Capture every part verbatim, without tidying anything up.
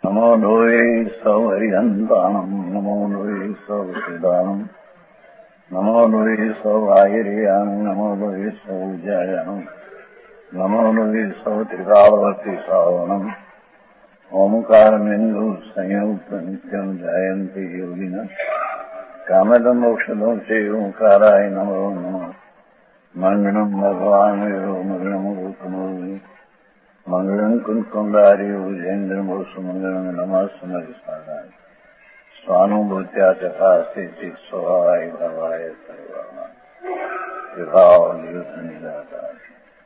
નમો લોહે સૌહરિહંતાણમ નમો લોહે સૌદાનમ નમો લોહે સૌઆયર્યાણ નમો લોહે સૌજાયાણમ નમો લોહે સૌ ત્રિકાળવતી શ્રાવણમ ઓમકારમેન્દુ સંયુક્ત નિત્યમ જાયંતિ યોગિન કામદમ મોક્ષદો છે ઓંકારાય નમો નમઃ મંગળમ ભગવાન મંગળમ ગૌતમો મંગળમ કુંકુંડાર્ય ઉજેન્દ્રમો સુમંગળમ નમઃ સ્વાનુભૂત્યા ચકાસ્તે સ્વાય ભવાય સર્વમાં વિભાવ નિયુત નિરાકાર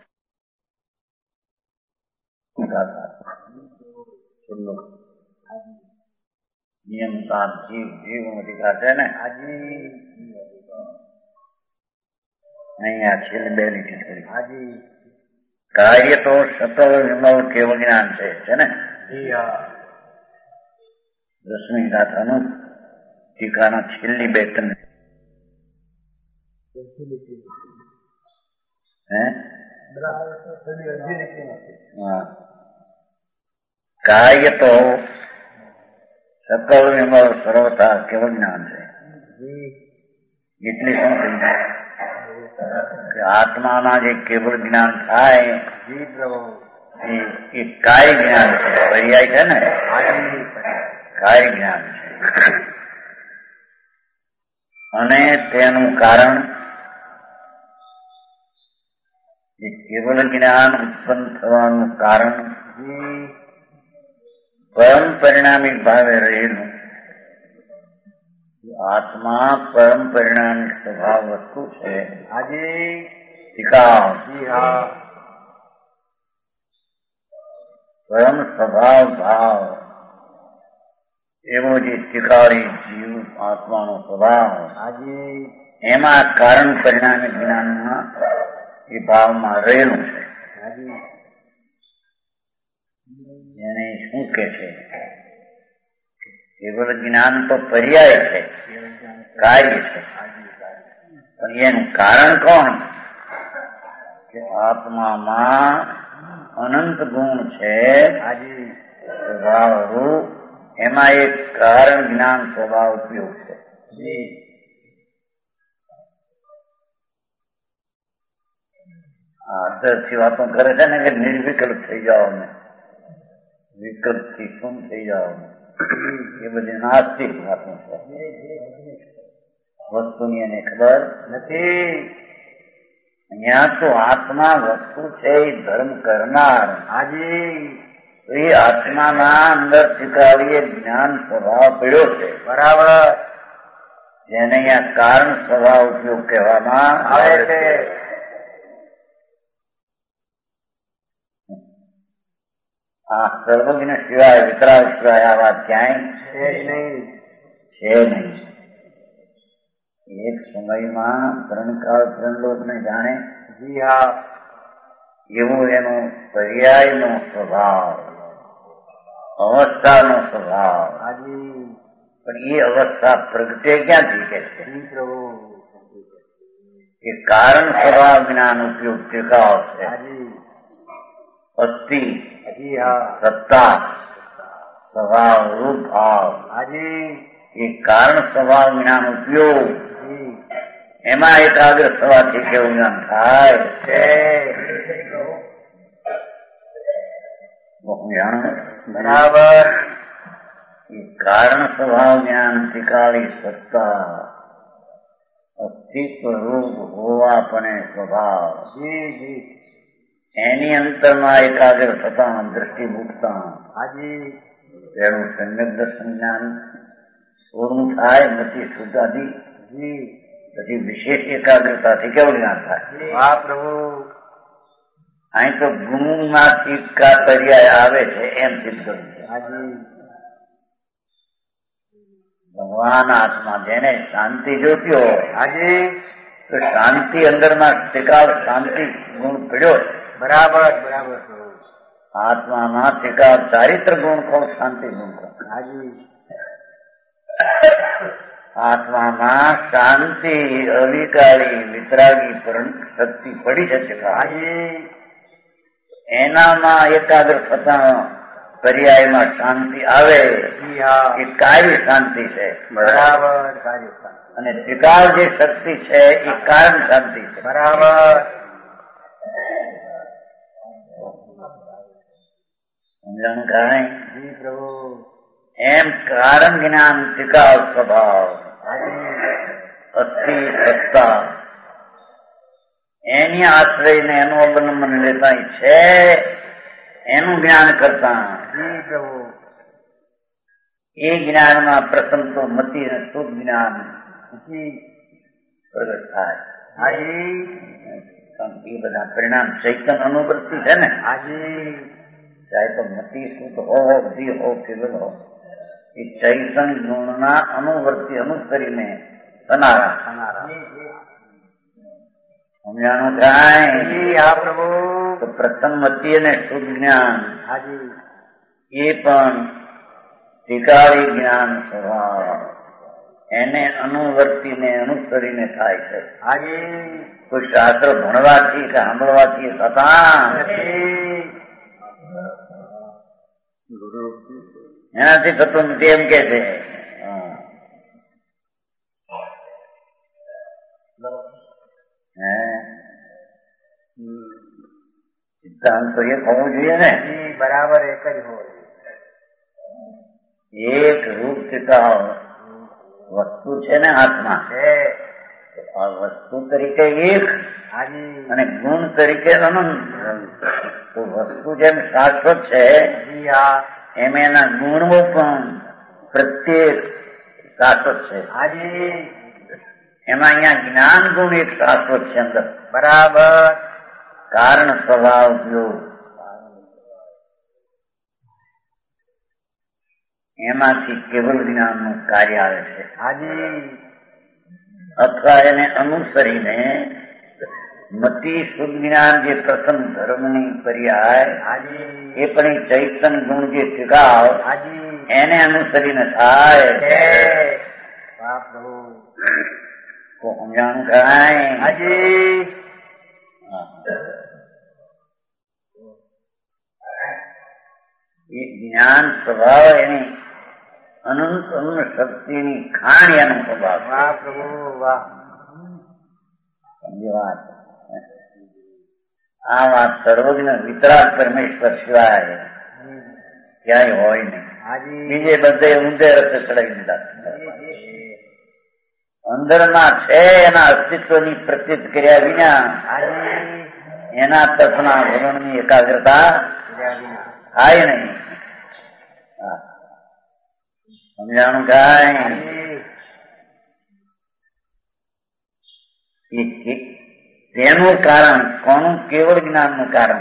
નિયમ સાત જીવ જીવ અધિકાર છે ને હાજી અહીંયા છેલ્લે બે લીટી થોડી હાજી કાર્ય તો સતત વિમલ કેવળ જ્ઞાન છે છે ને દસમી ગાથાનું ટીકાના છેલ્લી બે ત્રણ હે હા કાર્ય તો સકલ વિમલ સર્વતા કેવળ જ્ઞાન છે એટલે શું કહ્યું કે આત્માના જે કેવળ જ્ઞાન થાય એ કાર્ય જ્ઞાન છે પર્યાય છે ને કાર્ય જ્ઞાન છે અને તેનું કારણ એ કેવળ જ્ઞાન ઉત્પન્ન થવાનું કારણ પરમ પરિણામિક ભાવે રહેલું આત્મા પરમ પરિણામિક સ્વભાવ વસ્તુ છે આજે પરમ સ્વભાવ ભાવ એવો જે ટીકારી જીવ આત્માનો સ્વભાવ આજે એમાં કારણ પરિણામિક જ્ઞાનમાં એ ભાવમાં રહેલું છે એને શું કે છે કેવળ જ્ઞાન તો પર્યાય છે કાર્ય છે પણ એનું કારણ કોણ કે આત્મામાં અનંત ગુણ છે સ્વભાવરૂપ એમાં એક કારણ જ્ઞાન સ્વભાવ ઉપયોગ છે આદર્શી વાતો કરે છે ને કે નિર્વિકલ્પ થઈ જાઓ ને વિકલ્પ થી શું થઈ જાઓ એ બધી નાસ્તિક વાતો છે વસ્તુની એને ખબર નથી અહીંયા તો આત્મા વસ્તુ છે એ ધર્મ કરનાર હાજી એ આત્માના અંદર સ્વીકારીએ જ્ઞાન સ્વભાવ પડ્યો છે બરાબર જેને અહીંયા કારણ સ્વભાવ ઉપયોગ કહેવામાં આવે છે આ સર્વજ્ઞ સિવાય વિતરાગ સિવાય આ વાત ક્યાંય છે નહીં છે નહીં એક સમયમાં ત્રણ કાળ ત્રણ લોક ને જાણે જી હા એવું એનો પર્યાયનો સ્વભાવ અવસ્થાનો સ્વભાવ હાજી પણ એ અવસ્થા પ્રગટે ક્યાંથી કે છે એ કારણ સ્વભાવ જ્ઞાન ઉપયોગ ટીકાવ છે અસ્થિ સત્તા સ્વભાવ રૂપ ભાવ હાજી એ કારણ સ્વભાવ જ્ઞાન ઉપયોગ એમાં એકાગ્ર થવાથી કેવું જ્ઞાન થાય છે બરાબર એ કારણ સ્વભાવ જ્ઞાન ટીકાળી સત્તા અસ્તિત્વ રૂપ હોવા પણ સ્વભાવ એની અંતરમાં એકાગ્ર થતા દ્રષ્ટિ મૂકતા હાજી તેનું સમ્યક દર્શન જ્ઞાન પૂરું થાય નથી શુદ્ધાથી પછી વિશેષ એકાગ્રતાથી કેવું જ્ઞાન થાય હા પ્રભુ અહીં તો ગુણમાંથી કા પર્યાય આવે છે એમ સિદ્ધ કરવું છે ભગવાન આત્મા જેને શાંતિ જોતી હોય આજે તો શાંતિ અંદરમાં ટીકાવ શાંતિ ગુણ પડ્યો છે બરાબર બરાબર આત્મામાં ટીકાવ ચારિત્ર ગુણ કહો શાંતિ ગુણ કહો હાજી આત્મામાં શાંતિ અવિકારી વિતરાગી શક્તિ પડી જશે હાજી એનામાં એકાગ્ર થતા પર્યાયમાં શાંતિ આવે એ કાર્ય શાંતિ છે. બરાબર. કાર્ય શાંતિ. અને ત્રિકાળ જે શક્તિ છે એ કારણ શાંતિ છે. બરાબર. સમજાણું કાંઈ? જી પ્રભુ. એમ કારણ જ્ઞાન ત્રિકાળ સ્વભાવ અસ્થિ સત્તા એની આશ્રયને એનું અવલંબન લેતા છે એનું જ્ઞાન કરતા જી પ્રભુ. એ જ્ઞાનમાં પ્રથમ તો મતિ અને શુદ્ધ જ્ઞાન પ્રગટ થાય. હાજી. એ બધા પરિણામ ચૈતન અનુવૃત્તિ છે ને. હાજી. ચાહે તો મતિ શુદ્ધ હો બુદ્ધિ હો કેવલ હો એ ચૈતન ગુણના અનુવર્તી અનુસરીને થનારા સમજાણું કાંઈ? હા પ્રભુ. તો પ્રથમ મતિ અને શુદ્ધ જ્ઞાન હાજી એ પણ ત્રિકાળી જ્ઞાન સ્વભાવ એને અનુવર્તીને અનુસરીને થાય છે. હાજી. કોઈ શાસ્ત્ર ભણવાથી કે સાંભળવાથી થતા એનાથી થતું નથી એમ કે છે. સિદ્ધાંત તો એક હોવું જોઈએ ને. બરાબર. એક જ હોય. એક રૂપ ત્રિકાળ વસ્તુ છે ને હાથમાં છે. આ વસ્તુ તરીકે એક અને ગુણ તરીકે અનંત. તો વસ્તુ જેમ શાશ્વત છે એમ એના ગુણો પણ પ્રત્યેક શાશ્વત છે. હાજી. એમાં અહીંયા જ્ઞાન ગુણ એક શાશ્વત છે અંદર. બરાબર. કારણ સ્વભાવ યોગ એમાંથી કેવળ જ્ઞાનનું કાર્ય આવે છે. હાજી. અથવા એને અનુસરીને મતિ શુદ્ધ જ્ઞાન જે પ્રથમ ધર્મની પર્યાય હાજી એ પણ ચૈતન ગુણ જે ત્રિકાળ હાજી એને અનુસરીને થાય. વાહ પ્રભુ. તો સમજાણું કાંઈ? હાજી. એ જ્ઞાન સ્વભાવ એની અનંત અનંત શક્તિની ખાણ એનો સ્વભાવ. વાહ પ્રભુ વાહ. સમજી વાત. આ વાત સર્વજ્ઞ વિતરાગ પરમેશ્વર સિવાય ક્યાંય હોય નહીં. બીજે બધે ઊંધે રસ્તે ચડાવી દીધા. અંદરના છે એના અસ્તિત્વની પ્રતીત કર્યા વિના એના તત્વના ભ્રમણની એકાગ્રતા થાય નહીં. સમજાણું કાંઈ? તેનું કારણ કોનું? કેવળ જ્ઞાનનું કારણ.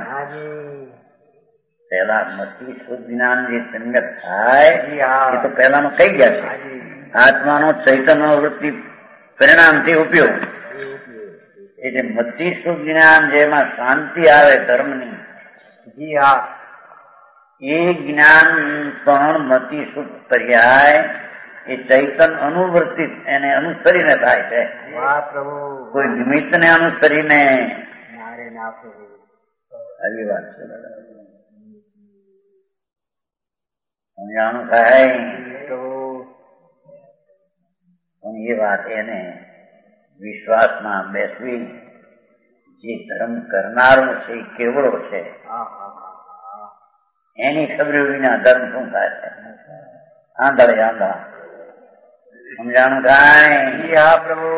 પેલા મતિ શુદ્ધ જ્ઞાન જે સંગત થાય એ તો પહેલામાં કઈ ગયા છે. આત્માનો ચૈતન્ય વૃત્તિ પરિણામથી ઉપયોગ એ જે મતિ શુદ્ધ જ્ઞાન જેમાં શાંતિ આવે ધર્મની જી હા એ જ્ઞાન પણ મતિ શુદ્ધ પર્યાય એ ચૈતન અનુવર્તિત એને અનુસરીને થાય છે. કોઈ નિમિત્તને અનુસરીને આવી વાત છે. સમજાણું થાય? પણ એ વાત એને વિશ્વાસમાં બેસવી. જે ધર્મ કરનારો છે એ કેવળો છે એની ખબર વિના ધર્મ શું થાય છે? આંધળે આંધળા. સમજાણું કાંઈ? હા પ્રભુ.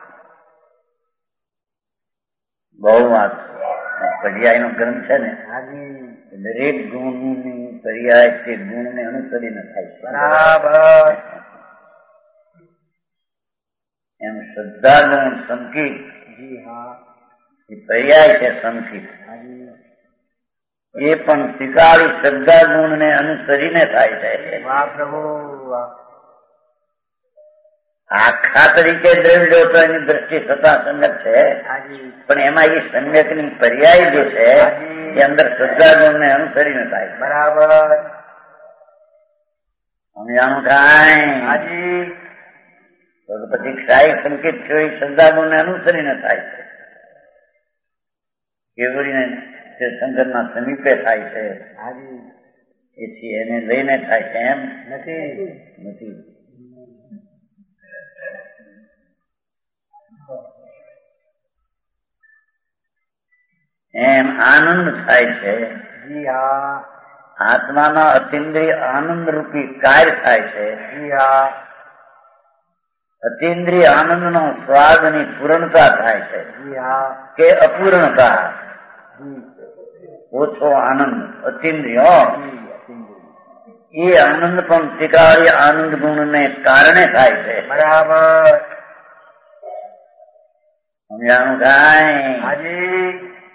બહુ વાત. પર્યાય નો ગ્રંથ છે ને દરેક ગુણની પર્યાય તે ગુણને અનુસરીને થાય છે. બરાબર. એમ શ્રદ્ધા ગુણ સંકિત એ પર્યાય છે. સંકિત એ પણ ત્રિકાળી શ્રદ્ધા ગુણ ને અનુસરીને થાય છે. આખા તરીકે દ્રવ્યો તો એની દ્રષ્ટિ થતા સંગત છે પણ એમાં એ સંગત ની પર્યાય જે છે એ અંદર શ્રદ્ધા ગુણ ને અનુસરીને થાય. બરાબર. સમજાણું કાંઈ? તો પછી ક્ષાય સંકેત થયો એ શ્રદ્ધા ગુણ ને અનુસરીને થાય છે. કેવડીને તે સંગતના સમીપે થાય છે એથી એને લઈને થાય છે એમ નથી નથી. એમ આનંદ થાય છે. જી હા આત્માના અતિન્દ્રિય આનંદ રૂપી કાર્ય થાય છે. જી હા અતિન્દ્રિય આનંદનો સ્વાદની પૂર્ણતા થાય છે જી હા કે અપૂર્ણતા. જી ઓછો આનંદ અતિન્દ્રિય એ આનંદ પણ ત્રિકાળી આનંદ ગુણને કારણે થાય છે. બરાબર સમજાણું કાંઈ? હાજી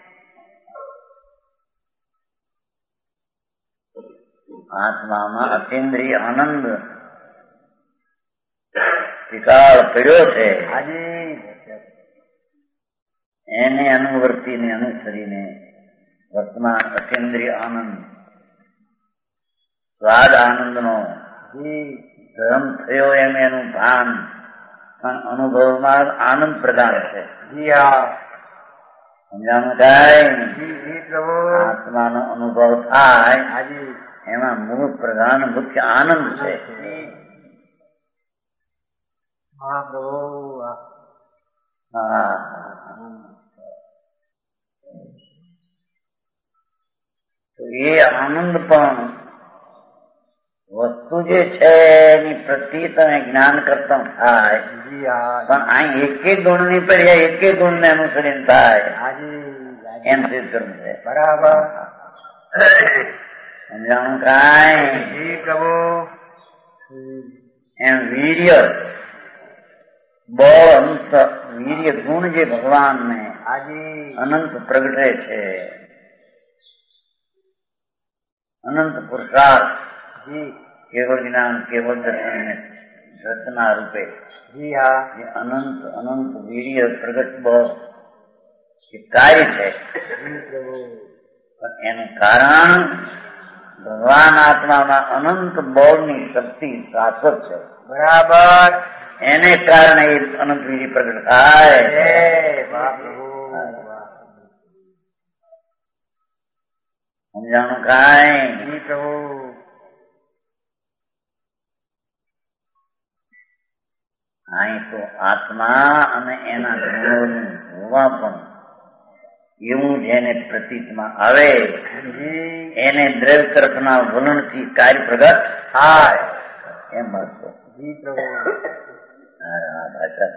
આત્મામાં અતિન્દ્રિય આનંદ ત્રિકાળ પડ્યો છે. હાજી એને અનુવર્તીને અનુસરીને વર્તમાન અતિન્દ્રિય આનંદ સ્વાદ આનંદનો જી ધર્મ થયો એમ એનું ભાન પણ અનુભવમાં આનંદ પ્રદાન છે. જી હા સમજાણું કાંઈ? જી જી પ્રભુ આત્માનો અનુભવ થાય હાજી એમાં મૂળ પ્રધાન મુખ્ય આનંદ છે. હા પ્રભુ હા તો એ આનંદ પણ વસ્તુ જે છે એની પ્રતિ તમે જ્ઞાન કરતા થાય જી હા પણ અહીં એક એક ગુણ ની પર્યા એક એક ગુણ ને અનુસરીને થાય હાજી એમ સિદ્ધ કરવું છે. બરાબર સમજાણું કાંઈ? જી પ્રભુ એમ વીર્ય બળ અંત વીર્ય ગુણ જે ભગવાનને હાજી અનંત પ્રગટે છે. અનંત પુરુષાર્થ જી કેવળ જ્ઞાન કેવળ દર્શન રચના રૂપે જી હા જે અનંત અનંત વીર્ય પ્રગટ બળ એ કાર્ય છે. જી પ્રભુ પણ એનું કારણ ભગવાન આત્મામાં અનંત બળની શક્તિ શાશ્વત છે. બરાબર એને કારણે એ અનંત વીર્ય પ્રગટ થાય. જય વાહ પ્રભુ વાહ સમજાણું કાંઈ? જી પ્રભુ અહીં તો આત્મા અને એના ગુણોનું હોવા પણ એવું જેને પ્રતીતમાં આવે જી એને દ્રવ્ય તરફના વલણથી કાર્ય પ્રગટ થાય એમ મળતો. જી પ્રભુ આ ભાષા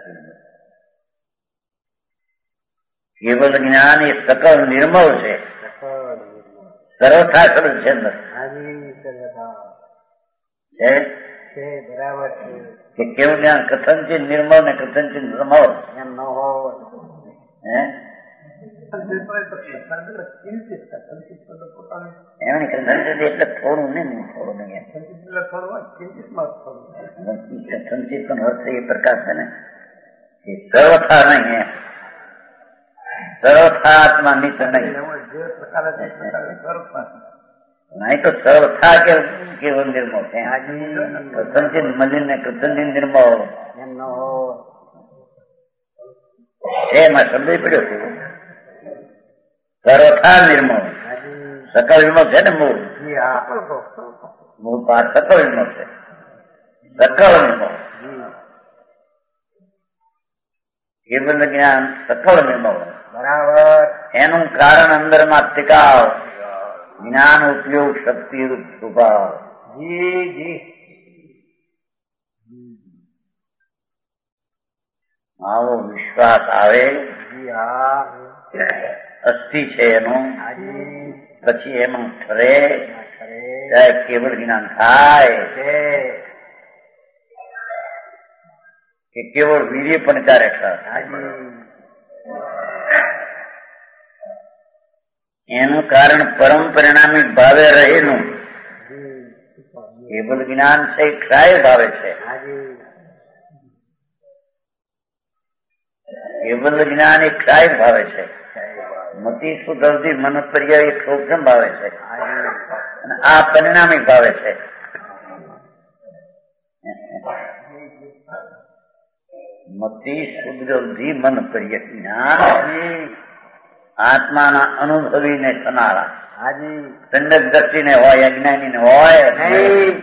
કેવલ જ્ઞાન એ સકલ નિર્મળ છે. સર્વથા સર્વ છે હાજી સર્વથા છે છે બરાબર છે કે કેવું જ્ઞાન કથનચિત નિર્મળ ને કથનચિત નિર્મળ એમ ન હોય હે એમની કથનચિત એટલે થોડું ને થોડું નહીં કથનચિત પણ અર્થ એ પ્રકાર છે ને એ સર્વથા નહીં એમ સર્વથા આત્મા નિત નહીં નહીં તો સર્વથા કે કેવળ નિર્મળ છે. કથનચિત મલિન ને કથનચિત નિર્મળ એમ ન હોય એમાં શબ્દ પડ્યો છે. સર્વથા નિર્મળ સકલ વિમળ છે ને મૂળ જી હા મૂળ પાર સકલ વિમળ છે. સકલ નિર્મળ કેવલ જ્ઞાન સકલ નિર્મળ બરાબર એનું કારણ અંદરમાં ટિકાવ જ્ઞાન ઉપયોગ શક્તિ રૂપ સ્વભાવ. જી જી આવો વિશ્વાસ આવે જી હા અસ્થિ છે એનું હાજી પછી એમાં ઠરે ખરે ત્યારે કેવળ જ્ઞાન થાય છે કે કેવળ વીર્ય પણ ત્યારે થાય. હાજી એનું કારણ પરમ પરિણામી ભાવે રહેલું કેવળ જ્ઞાન છે ક્ષાય ભાવે છે. હાજી કેવલ જ્ઞાન એ ક્ષાય ભાવે છે. મતિ સુધરતી મન પર્યાય એ સૂક્ષ્મ ભાવે છે અને આ પરિણામી ભાવે છે. મતિ સુધરતી મન પર્ય જ્ઞાન આત્માના અનુભવીને થનારા હાજી સંડક દ્રષ્ટિને હોય અજ્ઞાનીને હોય નહીં.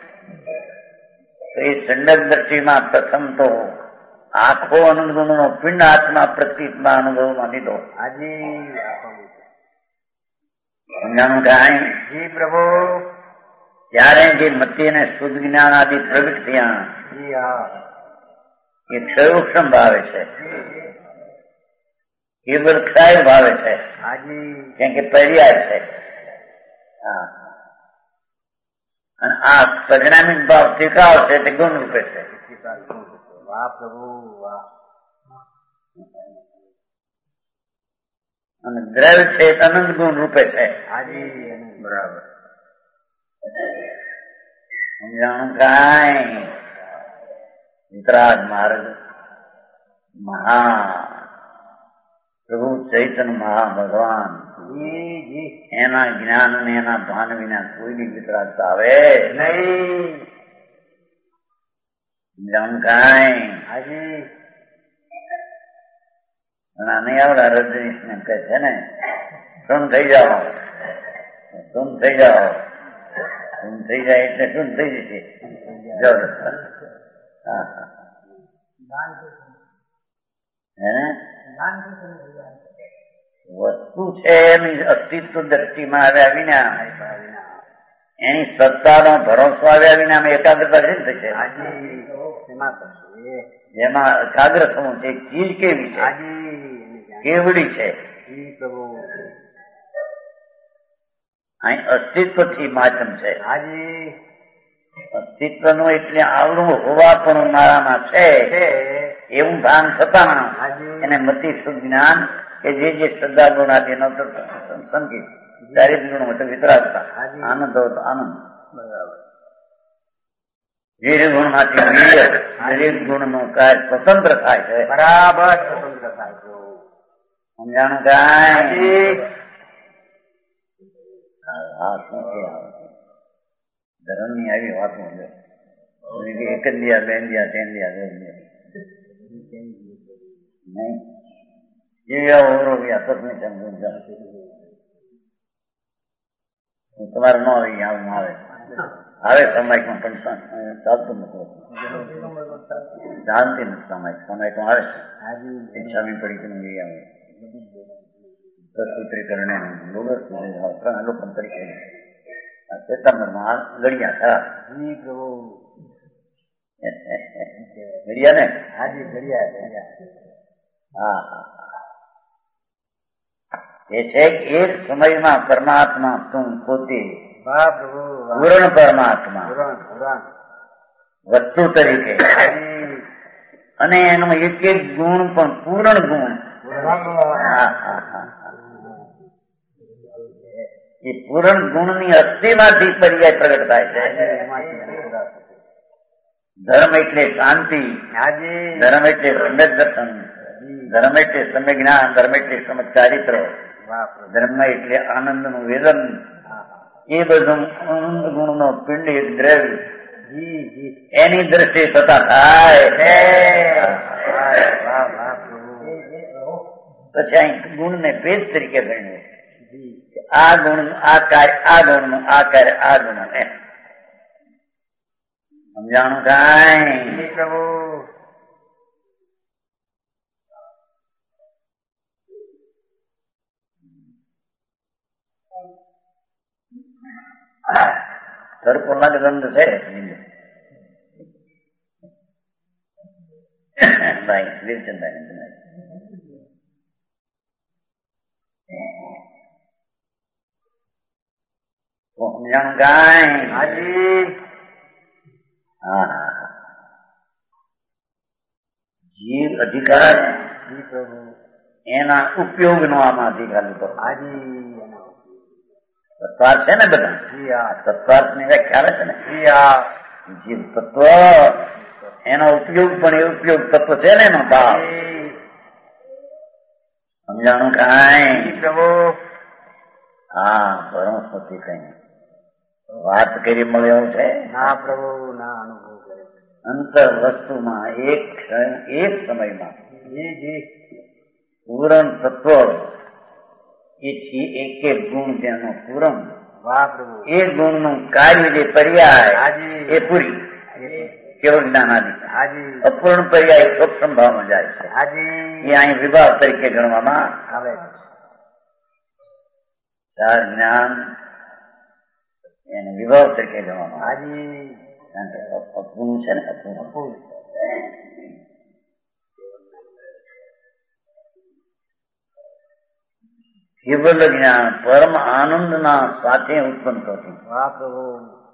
તો એ સંડક દ્રષ્ટિમાં પ્રથમ તો આખો અનંત ગુણનો પિંડ આત્મા પ્રતીતમાં અનુભવમાં લીધો. હાજી સમજાણું કાંઈ? જી પ્રભુ. ત્યારે જે મતિ અને શુદ્ધ જ્ઞાન આદિ પ્રગટ થયા જી હા એ ક્ષયોક્ષમ ભાવે છે, એ વૃક્ષાય ભાવે છે, હાજી કેમ કે પર્યાય છે. હા, અને આ પરિણામિક ભાવ સ્વીકાર છે તે ગુણ રૂપે છે. વાહ પ્રભુ વાહ. અને દ્રવ્ય છે તે અનંત ગુણ રૂપે છે. હાજી બરાબર સમજાણું કાંઈ? વિતરાગ માર્ગ મહા પ્રભુ ચૈતન્ય મહા ભગવાન જી જી એના જ્ઞાન અને એના ભાન વિના કોઈની વિતરાગતા આવે નહીં. સમજાણું કાંઈ? હાજી ઘણા નહીં આવડા રજનીશ ને કહે છે ને શું થઈ જાઓ, શું થઈ જાઓ, શું થઈ જાય એટલે શું થઈ જશે. હા હા હે વસ્તુ છે એની અસ્તિત્વ દ્રષ્ટિમાં આવ્યા વિના, એની સત્તાનો ભરોસો આવ્યા વિના અમે એકાગ્રતા કેમ થશે? જેમાં એકાગ્ર થવું છે ચીજ કેવી છે, કેવડી છે. અહીં અસ્તિત્વથી માધ્યમ છે. અસ્તિત્વનું એટલે આવડું હોવા પણ મારામાં છે એવું ભાન થતા એને મતિ શુદ્ધ જ્ઞાન કે જે જે શ્રદ્ધા ગુણ આદિ સંકિત દરેક ગુણ હતો વિતરાગતા આનંદ હતો આનંદ. બરાબર વીર ગુણ માંથી વીર દરેક ગુણ નું કાર્ય સ્વતંત્ર થાય છે. બરાબર સ્વતંત્ર થાય છે. સમજાણું કાંઈ? હા શું ધર્મ ની આવી વાતો એક જ દિયા બે દિયા ત્રણ દિયા બે દિયા નહીં તમારે ન આવી આવું આવે આવે સમાજમાં પણ ચાલતું નથી, જાણતી નથી સમાજ સમાજમાં આવે છે સ્વામી પડી કે નહીં આવે પ્રસ્તુત્રીકરણ ત્રણ લોકો તરીકે ચેતનમાં ગળિયા ખરા ગળિયા ને હાજી ઘડિયા. હા હા એ છે કે એક સમયમાં પરમાત્મા તું પોતે પૂર્ણ પરમાત્મા વસ્તુ તરીકે અને એનો એક એક ગુણ પણ પૂર્ણ ગુણ. હા હા હા એ પૂર્ણ ગુણની અસ્થિમાંથી પર્યાય પ્રગટ થાય છે. ધર્મ એટલે શાંતિ, ધર્મ એટલે સંગત દર્શન, ધર્મ એટલે સમ્ય જ્ઞાન, ધર્મ એટલે સમજ ચારિત્ર, ધર્મ એટલે આનંદ નું વેદન. એ બધું આનંદ ગુણ નો પિંડ એક દ્રવ્ય એની દ્રષ્ટિ થતા થાય. પછી અહીં ગુણ ને ભેદ તરીકે ગણ્યું. આ ગુણ આ કાર્ય આ ગુણ નું આ કાર્ય આ ગુણ એમ સમજાણું કાંઈ? પ્રભુ સર્પોના ગંધ છે ભાઈ વીરચંદાની સમજાણું કાંઈ? હાજી હા હા જીવ અધિકાર એના ઉપયોગ નો આમાં અધિકાર લીધો. તત્વાર છે ને બધા તત્વાર ની વ્યાખ્યા આવે છે ને જીવ તત્વ એનો ઉપયોગ પણ એ ઉપયોગ તત્વ છે ને એનો ભાવ. સમજાણું કાંઈ? હા પરમસ્પતિ કઈ વાત કરી મળ્યો છે ના પ્રભુ ના અનુભવ કરે અંતર વસ્તુમાં એક એક સમયમાં પૂરણ તત્વ એ એક એક ગુણ તેનો પૂરણ. વાહ પ્રભુ. એ ગુણનું કાર્ય જે પર્યાય હાજી. એ પૂરી કેવળ જ્ઞાનાદિ. હાજી. અપૂર્ણ પર્યાય સૂક્ષ્મ ભાવમાં જાય છે. હાજી. એ અહીં વિભાવ તરીકે ગણવામાં આવે. ચાર જ્ઞાન એને વિભાવ તરીકે ગણવામાં આવે. હાજી. કારણ કે અપૂર્ણ છે ને અપૂર્ણ અપૂર્ણ. કેવલ જ્ઞાન પરમ આનંદના સાથે ઉત્પન્ન થતું. વાહ પ્રભુ.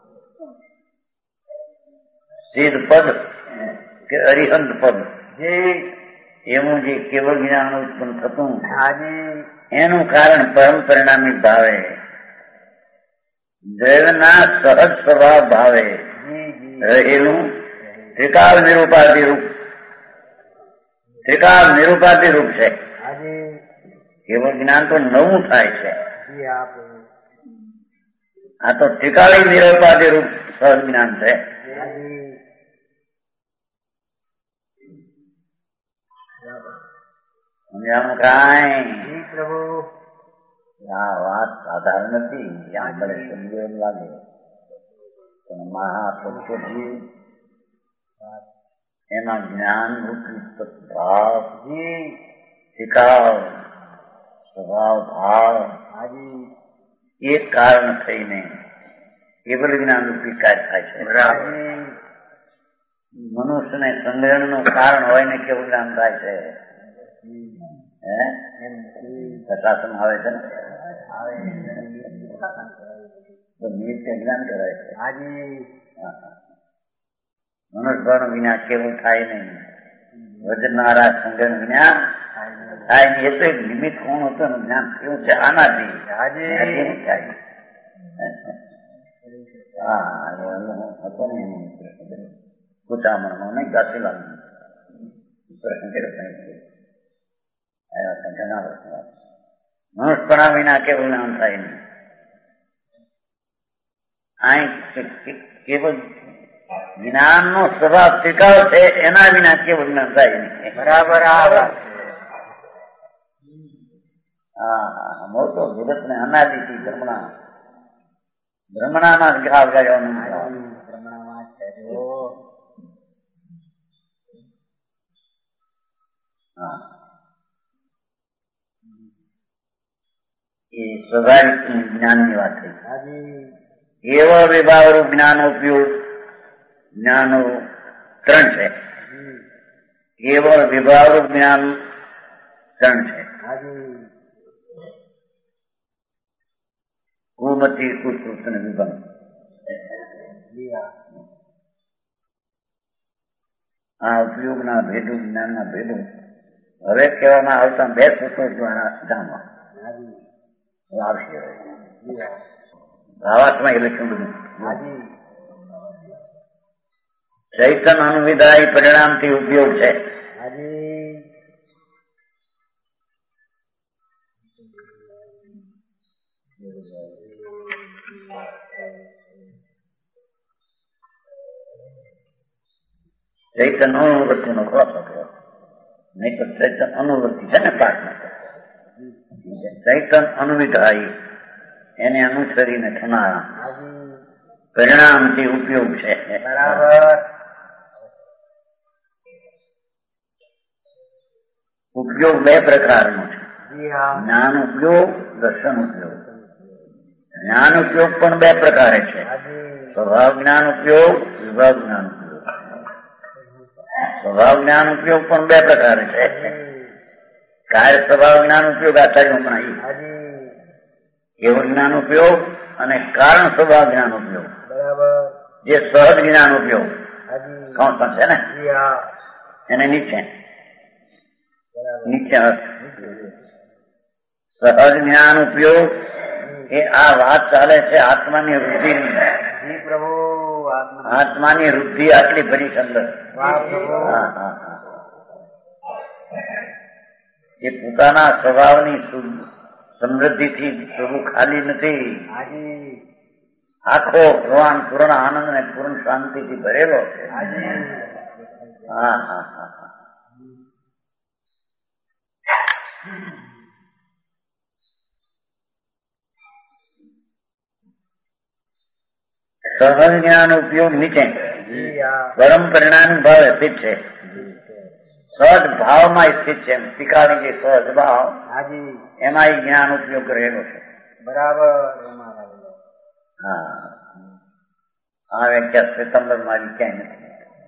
સિદ્ધ પદ કે અરિહંત પદ જે એવું જે કેવળ જ્ઞાન ઉત્પન્ન થતું હાજી. એનું કારણ પરમ પરિણામી ભાવે દૈવના સહજ સ્વભાવ ભાવે જી જી. રહેલું ત્રિકાળ નિરૂપાધિ રૂપ ત્રિકાળ નિરૂપાધિ રૂપ છે. હાજી. કેવળ જ્ઞાન તો નવું થાય છે. જી હા પ્રભુ. આ તો ત્રિકાળી નિરૂપાધિ રૂપ સહજ જ્ઞાન છે. હાજી. સમજાણું કાંઈ? જી પ્રભુ. આ વાત સાધારણ નથી. ત્યાં મને સમજો એમ લાગે પણ મહાપુરુષોથી એના જ્ઞાન રૂપી ભાવ શિકાવ સ્વભાવ ભાવ હાજી. એક કારણ થઈને કેવળ જ્ઞાન રૂપી કાર્ય થાય છે. હાજી. મનુષ્યને સંગ્રહણનું કારણ હોય ને કેવું જ્ઞાન થાય છે. હે પ્રશાસન આવે છે ને તો નિત્ય જ્ઞાન કરાય છે. હાજી. મનુષ્યનું વિના કેવું થાય નહીં. વજનારા સંગ્રહ જ્ઞાન થાય નહીં. એ તો એક નિમિત્ત કોણ હતું જ્ઞાન કેવું છે આનાથી. હાજી. થાય હા હતો ને કુચામણનો નહીં ગાસીલાલ પ્રશ્ન કર્યો ઘણા વર્ષ મનુષ્યપણા વિના કેવું જ્ઞાન થાય નહીં. અહીં કેવળ જ્ઞાનનો સ્વભાવ સ્વીકાર છે એના વિના કેવું જ્ઞાન થાય નહીં. બરાબર. આ હા મોટો જગત ને અનાદિથી બ્રહ્મણા બ્રહ્મણાના ઘાવ ગયો. બ્રહ્મણામાં છે જો. હા એ સ્વાભાવિક જ્ઞાનની વાત થઈ. હાજી. એવા વિભાવરૂપ જ્ઞાન ઉપયોગ જ્ઞાનો ત્રણ છે. કેવળ વિભાવરૂપ જ્ઞાન ત્રણ છે. હાજી. કુમતી કુશ્રુત અને વિભાગ. આ ઉપયોગના ભેદો જ્ઞાનના ભેદો હવે કહેવામાં આવતા બે સૂત્રો દ્વારા જાણવા આવશે. ભાવાત્મા એ લખ્યું બધું. ચૈતન અનુવિધાય પરિણામથી ઉપયોગ છે. ચૈતન અનુવૃત્તિ નો ખોરાક કરો નહીં તો ચૈતન અનુવૃત્તિ છે ને પાઠમાં ચૈતન અનુવિધાય એને અનુસરીને થનારા પરિણામથી ઉપયોગ છે. બરાબર. ઉપયોગ બે પ્રકારનો છે. જી હા. જ્ઞાન ઉપયોગ, દર્શન ઉપયોગ. જ્ઞાન ઉપયોગ પણ બે પ્રકારે છે. સ્વભાવ જ્ઞાન ઉપયોગ, વિભાગ જ્ઞાન ઉપયોગ. સ્વભાવ જ્ઞાન ઉપયોગ પણ બે પ્રકારે છે. કાર્ય સ્વભાવ જ્ઞાન ઉપયોગ આચાર્ય હમણાં કેવળ જ્ઞાન ઉપયોગ અને કારણ સ્વભાવ જ્ઞાન ઉપયોગ. બરાબર. જે સહજ જ્ઞાન ઉપયોગ કોણ પણ છે ને એને નીચે નીચે સહજ જ્ઞાન ઉપયોગ એ આ વાત ચાલે છે આત્માની વૃદ્ધિની. જી પ્રભુ. આત્માની વૃદ્ધિ આટલી ભરી અંદર એ પોતાના સ્વભાવની સમૃદ્ધિથી પ્રભુ ખાલી નથી. આખો ભગવાન પૂર્ણ આનંદ ને પૂર્ણ શાંતિથી ભરેલો છે. હા હા હા હા. સહજ જ્ઞાન ઉપયોગ નીચે, જી હા પરમ પરિણામ ભાવ સ્થિત છે, સહજ ભાવમાં સ્થિત છે. ટીકાની જે સહજ ભાવ હાજી એમાં એ જ્ઞાન ઉપયોગ રહેલો છે. બરાબર એમાં રહેલો. હા, આ વ્યાખ્યા શ્વેતાંબર માં ક્યાંય નથી.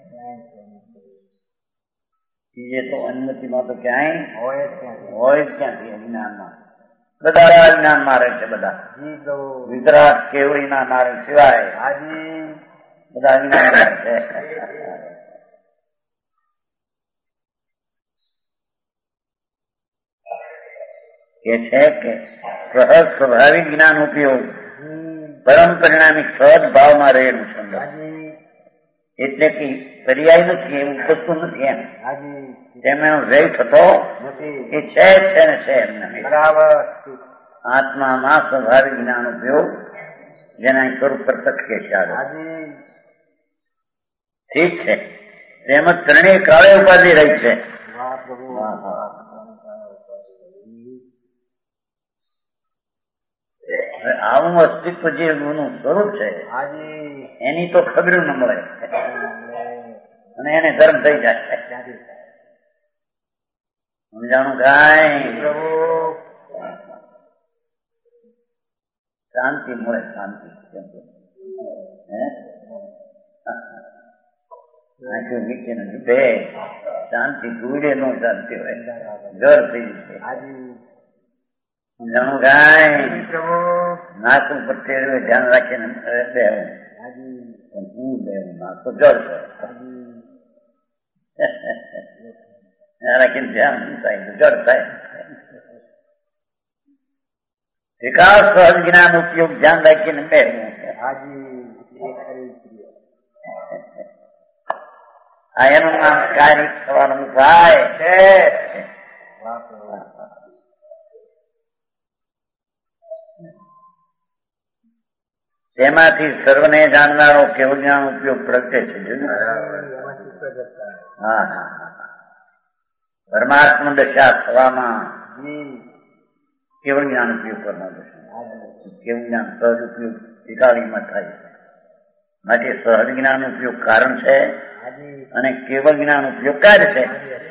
એ તો અનુમતિમાં તો ક્યાંય હોય જ ક્યાંથી. હોય જ ક્યાંથી. અજ્ઞાનમાં બધા અજ્ઞાનમાં રહે છે. બધા જી પ્રભુ વિતરાગ કેવડીના નારાયણ સિવાય હાજી બધા અજ્ઞાનમાં રહે છે. કે છે કે સહજ સ્વાભાવિક જ્ઞાન ઉપયોગ હમ પરમ પરિણામી સહજ ભાવમાં રહેલું છે. હાજી એટલે કે પર્યાય નથી, એવું વસ્તુ નથી. એમ હાજી તેમાં વ્યય થતો નથી. એ છે જ છે ને છે એમને. બરાબર આત્મામાં સ્વાભાવિક જ્ઞાન ઉપયોગ જેના સ્વરૂપ પ્રત્યક્ષ કે છે. હાજી ઠીક છે. તેમજ ત્રણેય કાળે ઉપાધિ રહી છે. વાહ પ્રભુ વાહ, વાહ. હવે આવું અસ્તિત્વ જે ગુણનું સ્વરૂપ છે હાજી એની તો ખબર ન મળે અને એને ધર્મ થઈ જાય. સમજાણું કાંઈ? પ્રભુ શાંતિ મળે, શાંતિ. હે આખું નીચે ને બે શાંતિ દૂરે નો શાંતિ હોય, ઘર થઈ જશે. હાજી સમજાણું કાંઈ? પ્રભુ નાક ઉપર તેડવે ધ્યાન રાખીને બેવું. હાજી પણ હું બેવું નાક તો જળ છે. હાજી રાખીને ધ્યાન થાય તો જળ થાય. વિકાસ સહજ જ્ઞાન ઉપયોગ ધ્યાન રાખીને બેવું. હાજી એ ખરી આ એનું નામ કાર્ય થવાનું થાય છે. વાહ પ્રભુ તેમાંથી સર્વને જાણનારો કેવું જ્ઞાન ઉપયોગ પ્રગટે છે. એમાં ચિત્ત જતા હા હા હા પરમાત્મા દશા થવામાં જી કેવું જ્ઞાન ઉપયોગ કરવાનો છે. હાજી કેવું જ્ઞાન સહજ ઉપયોગ વિકાળીમાં થાય. માટે સહજ જ્ઞાન ઉપયોગ કારણ છે હાજી અને કેવળ જ્ઞાન ઉપયોગ કાર્ય છે.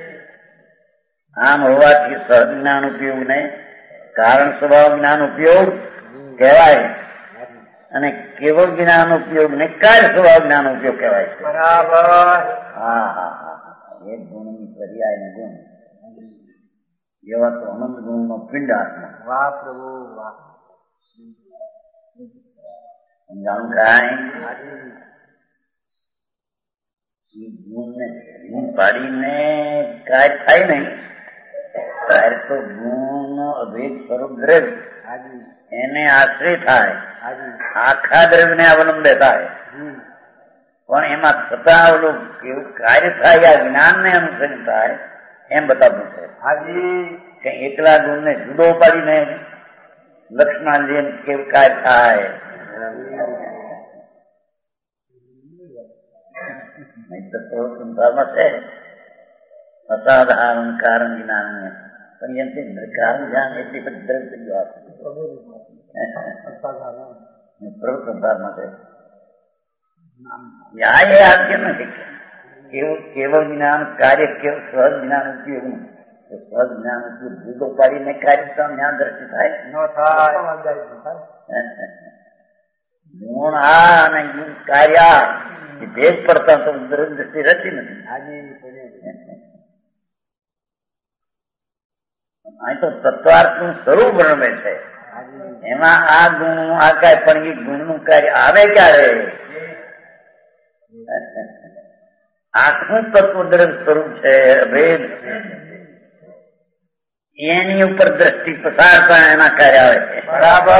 આમ હોવાથી સહજ જ્ઞાન ઉપયોગને કારણ સ્વભાવ જ્ઞાન ઉપયોગ કહેવાય અને કેવળ જ્ઞાન ઉપયોગ ને કાર્ય સ્વભાવ જ્ઞાન ઉપયોગ કહેવાય છે. બરાબર હા હા હા એક ગુણની પર્યાય ગુણ એવા તો અનંત ગુણ નો પિંડ આત્મા. વાહ પ્રભુ વાહ સમજાણું કાંઈ? હાજી ગુણને ગુણ પાડીને કાર્ય થાય નહીં. ત્યારે તો ગુણ નો અભેદ સ્વરૂપ દ્રવ્ય હાજી એને આશ્રય થાય, હાજી આખા દ્રવ્ય ને અવલંબે થાય. જી પણ એમાં થતા ઓલું કેવું કાર્ય થાય આ જ્ઞાન ને અનુસરણ થાય એમ બતાવવું છે. હાજી કે એકલા ગુણ ને જુદો પાડીને લક્ષણા જેમ કેવું કાર્ય થાય નહીં તો સંસારમાં છે અસાધારણ કારણ જ્ઞાન પણ એમથી કારણ જ્ઞાન એટલી બધી દ્રવ્ય થઈ ગયો પ્રવૃત્ત સંસારમાં છે. આ એ આદ્ય નથી. કેવું કેવળ જ્ઞાન કાર્ય કેવું સહજ જ્ઞાન ઉપયોગ સહજ જ્ઞાન ઉપયોગ જુદો પાડીને કાર્ય જ્ઞાન દ્રષ્ટિ થાય ન થાય ગુણ આ અને ગુણ કાર્ય ભેદ પડતા તો દ્રષ્ટિ રહેતી નથી. હાજી અહીં તો તત્વાર્થ નું સ્વરૂપ રમે છે. એમાં આ ગુણ નું આ કાય પણ એ ગુણ નું કાર્ય આવે ક્યારે? આખું તત્વ દ્રવ્ય સ્વરૂપ છે ભેદ એની ઉપર દ્રષ્ટિ પસારતા એના કાર્ય આવે છે. બરાબર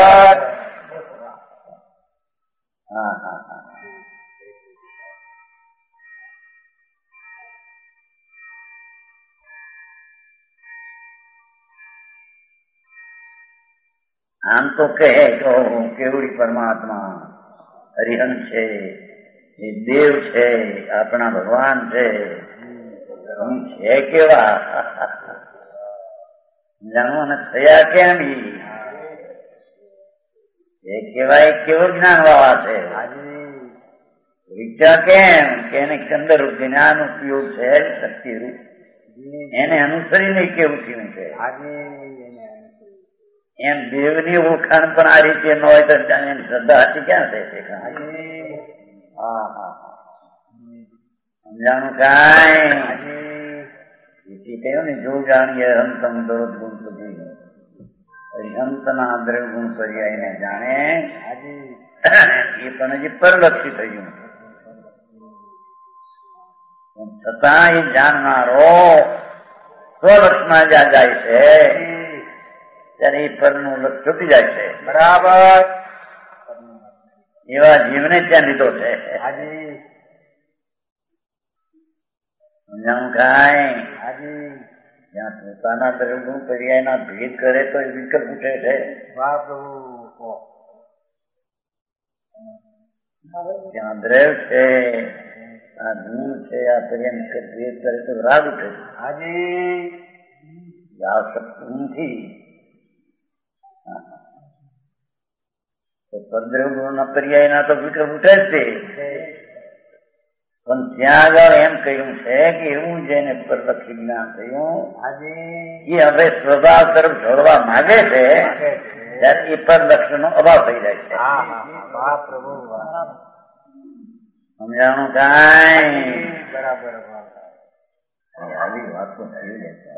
હા હા હા આમ તો કહે તો કેવડી પરમાત્મા હરિહંસ છે, એ દેવ છે, આપણા ભગવાન છે. છે કેવા જાણવું અને થયા કેમ એ કેવાય કેવું જ્ઞાન વાળા છે. વિચાર કેમ કે એને અંદર જ્ઞાન ઉપયોગ છે શક્તિ રૂપ એને અનુસરીને કેવું થયું છે એમ દેવની ઓળખાણ પણ આ રીતે ન હોય તો એની શ્રદ્ધા હતી ક્યાં થાય છે? હા હા સમજાણું કાંઈ કહ્યું ને જો જાણીએ હંતમ દરોજ ગુણ બધી હંતના દ્રવ ગુણ પર્યાયને જાણે એ પણ હજી પરલક્ષી થયું છતાં એ જાણનારો સ્વલક્ષમાં જ્યાં જાય છે ત્યારે એ પરનું લક્ષ છૂટી જાય છે. બરાબર એવા જીવને ત્યાં લીધો છે. જ્યાં પોતાના દ્રવ્ય પર્યાયના ભેદ કરે તો એ વિકલ્પ ઉઠે છે. જ્યાં દ્રવ્ય છે આ ગુણ છે આ પર્યાય ભેદ કરે તો રાગ ઉઠે છે. આ શક્તિ નથી પરદ્રવ્યના પર્યાયના તો વિકલ્પ ઉઠે જ છે. પણ ત્યાં આગળ એમ કહ્યું છે કે એવું જેને પરલક્ષી જ્ઞાન થયું એ હવે સ્વભાવ તરફ જોડવા માંગે છે ત્યારે એ પરલક્ષ નો અભાવ થઈ જાય છે. સમજાણું કાંઈ? બરાબર આવી વાતો થઈ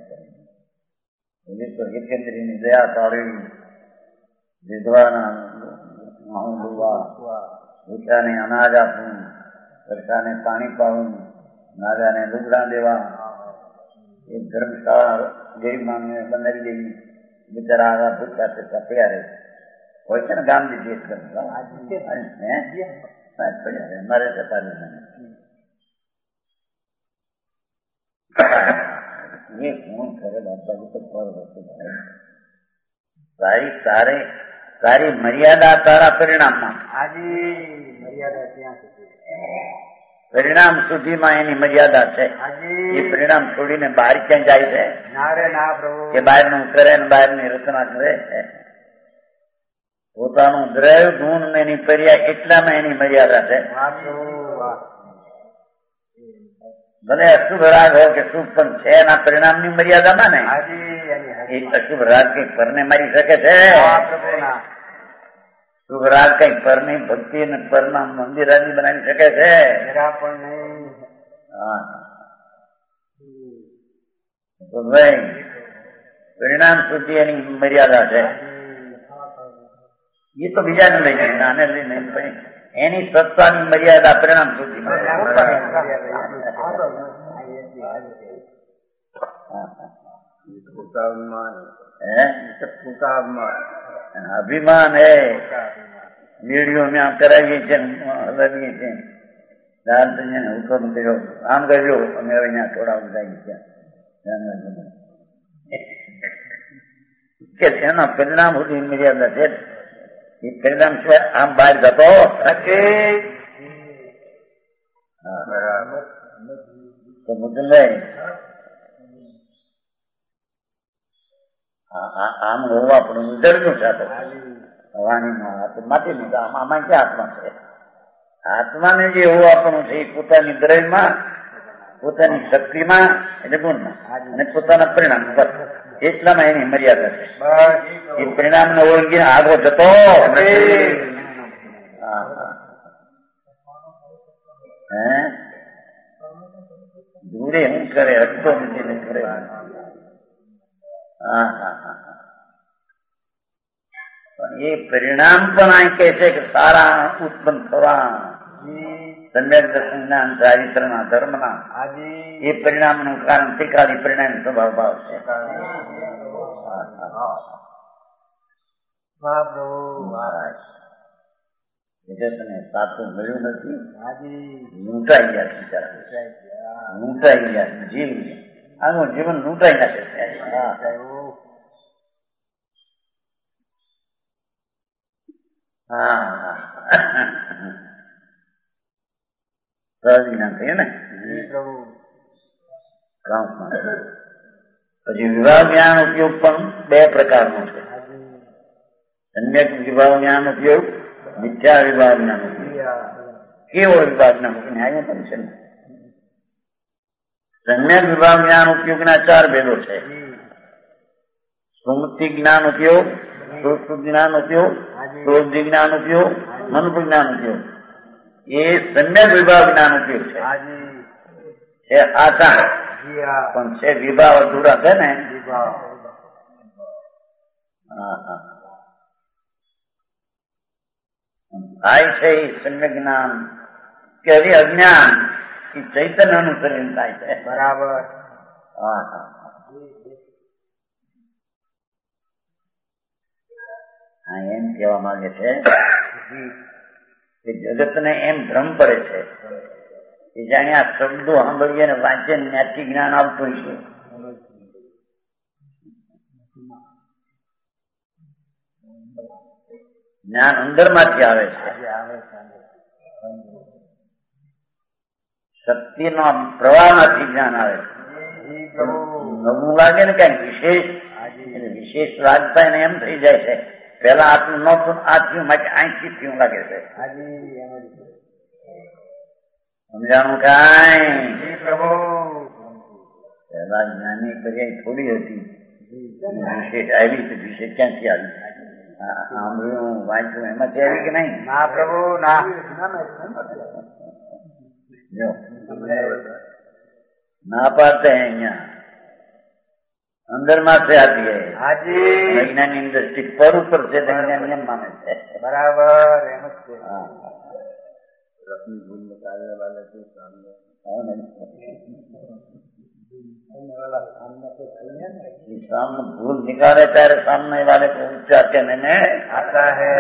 જાય તો હિતેન્દ્રી ની દયા પાડી વિધવાના ભૂખ્યાને અનાજ આપવું, સરકારને પાણી પાવું, નાગાને લુગડા દેવા, એક ધર્મશાળા ગરીબ માનવીને બનાવી દેવી, બિચારા આગા ભૂખ્યા થતા પડ્યા રહે હોય છે ને ગામથી એક મારે જતા એ ફોન કરે બાપાજી તો પર વસ્તુ તારી તારે તારી મર્યાદા તારા પરિણામમાં પરિણામ સુધીમાં એની મર્યાદા છે. એ પરિણામ છોડીને બહાર ક્યાં જાય છે કે બહાર નું કરે ને બહાર ની રચના કરે છે. પોતાનું દ્રવ્ય ગુણ ને એની પર્યાય એટલામાં એની મર્યાદા છે. ભલે અશુભ રાગ હોય કે શુભ પણ છે એના પરિણામ ની મર્યાદામાં ને એ અશુભ રાગ કઈક પરને મારી શકે છે. શુભ રાગ કઈક પરની ભક્તિ અને પરના મંદિર આદિ બનાવી શકે છે. તો ભાઈ પરિણામ સુધી એની મર્યાદા છે. એ તો બીજાને લઈ જાય નાને લઈ નહીં એની સત્તાની મર્યાદા પરિણામ સુધી અભિમાન હે વીડિયો મેં આમ કરાવીએ છીએ હલાવીએ છીએ હુકમ કર્યો આમ કર્યો અમે હવે અહીંયા થોડા ઉદાઈ ગયા કે તેના પરિણામ સુધી મર્યાદા છે. એ પરિણામ છે આમ બહાર જતો તો મુદલભાઈ આમ હોવા આપણું ઉજળનું છે વાણીમાં માટી લીધા આમાં ક્યાં આત્મા છે? આત્માને જે હોવું આપણું છે એ પોતાની દ્રવ્યમાં પોતાની શક્તિમાં એટલે ગુણમાં અને પોતાના પરિણામ બસ એટલામાં એની મર્યાદા છે. એ પરિણામ ને ઓળંગીને આગળ જતો હે દૂરે હું કરે અટતો નથી કરે. હા હા હા પણ એ પરિણામ પણ આ કહે છે કે સારા ઉત્પન્ન થવા સમ્યક દર્શનના ચારિત્રના ધર્મના એ પરિણામનું કારણ ત્રિકાળી પરિણામ સ્વભાવ ભાવ છે. જગતને સાચું મળ્યું નથી. લૂંટાઈ ગયા બિચારા લૂંટાઈ ગયા જીવ આનું જીવન લૂંટાઈ નાખે છે. હા થયું ને પછી વિવાહ જ્ઞાન ઉપયોગ પણ બે પ્રકારનો છે. સમ્યક વિવાહ જ્ઞાન ઉપયોગ, મિથ્યા વિવાહ જ્ઞાન ઉપયોગ. કેવો વિભાગના મુખ ન્યાય પણ છે ને. સમ્યક વિભાગ જ્ઞાન ઉપયોગના ચાર ભેદો છે. સ્મૃતિ જ્ઞાન ઉપયોગ, સુશ્રુત જ્ઞાન ઉપયોગ, ક્રોધ જ્ઞાન ઉપયોગ, મનોભ જ્ઞાન ઉપયોગ. એ સમ્યક વિભાગ જ્ઞાન ઉપયોગ છે. છે આસાન પણ છે વિભાવ અધૂરા છે ને. હા હા થાય છે એ સમ્યક જ્ઞાન કે હજી અજ્ઞાન એ ચૈતન્ય અનુસરીને થાય છે. બરાબર. હા હા હા એમ કહેવા માંગે છે કે જગતને એમ ભ્રમ પડે છે કે જાણે આ શબ્દો સાંભળીએ ને વાંચે ત્યાંથી જ્ઞાન આવતું છે. જ્ઞાન અંદર માંથી આવે છે. શક્તિનો પ્રવાહમાંથી જ્ઞાન આવે છે. નવું લાગે ને કઈ વિશેષ વિશેષ લાગતા એને એમ થઈ જાય છે પેલા આટલું ન થયું આ થયું માટે આંખી થયું લાગે છે. સમજાણું કઈ પેલા જ્ઞાની પર્યાય થોડી હતી વિશેષ આવી તો વિશેષ ક્યાંથી આવી? સાંભળ્યું વાંચ્યું એમાંથી આવી કે નહીં? ના પ્રભુ ના. ના પાડते हैं અહીંયા અંદર માં से आती है. હાજી વૈજ્ઞાનિક દ્રષ્ટિ પર ઉપર છે વૈજ્ઞાનિક એમ માને છે. બરાબર એમ જ છે. રસની ભૂલ નિકાલે વાલે કે સામને सामने भूल निकाले ત્યારે सामने वाले को ऊंचा कहने में आता है.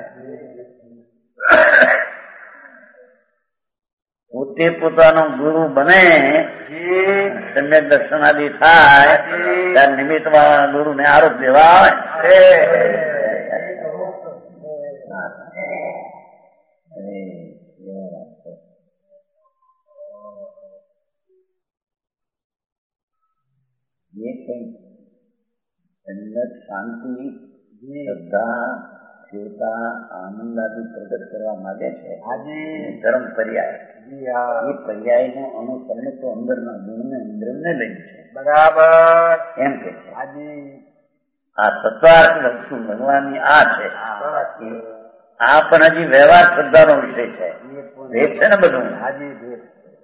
પોતે પોતાનો ગુરુ બને સમ્યક દર્શન આદિ થાય ત્યારે નિમિત્ત વાળા ગુરુ ને આરોપ દેવા આવે. ये कहीं जन्नत शांति श्रद्धा स्थिरता आनंद आदि प्रकट કરવા માંગે છે. હાજી ધર્મ પર્યાય એ પર્યાય નું અનુસરણ તો અંદરના ગુણને અંદરને લઈ છે. બરાબર એમ કે છે. હાજી આ સત્વાર્થ વસ્તુ ભગવાનની આ છે. આ પણ હજી વ્યવહાર શ્રદ્ધાનો વિષય છે. ભેદ છે ને બધું. હાજી ભેદ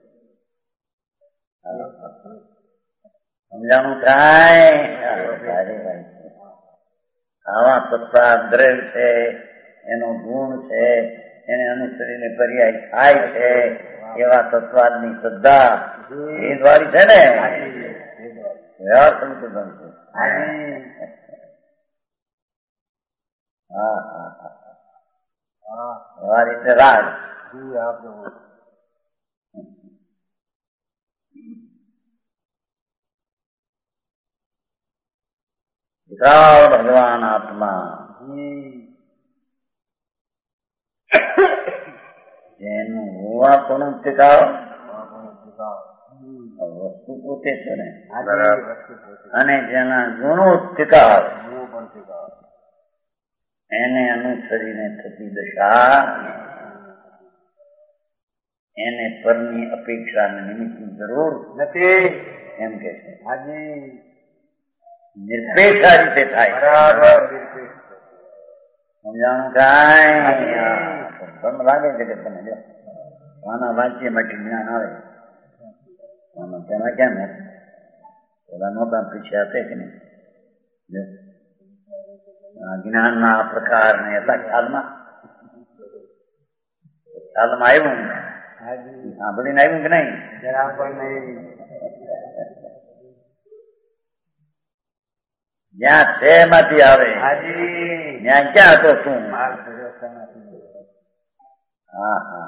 સમજાણું થાય. આવા સત્તા દ્રવ્ય છે એનો ગુણ છે એને અનુસરીને પર્યાય થાય છે એવા તત્વાદની શ્રદ્ધા એ દ્વારી છે ને વ્યવહાર સંશોધન છે. હા હા હા વ્યવહાર એટલે રાગ. વિકરાળ ભગવાન આત્મા જેનું હોવા કોનું ટીકાવ વસ્તુ પોતે છે ને અને જેના ગુણો ટીકાવ એને અનુસરીને થતી દશા એને પરની અપેક્ષા નિમિત્તની જરૂર નથી એમ કે છે. હાજી નિરપેક્ષ આ રીતે થાય. સમજાણું કાંઈ લાગે છે કે તમે જો આના વાંચીએ માટે જ્ઞાન આવે આમાં તેમાં કેમ પેલા નહોતા પીછે આપે કે નહીં? જો જ્ઞાનના પ્રકાર ને હતા ખ્યાલમાં ખ્યાલમાં આવ્યું સાંભળીને આવ્યું કે નહીં? જરા પણ નહીં. જ્યાં છે એમાંથી આવે ત્યાં ક્યાં હતો શું? હા હા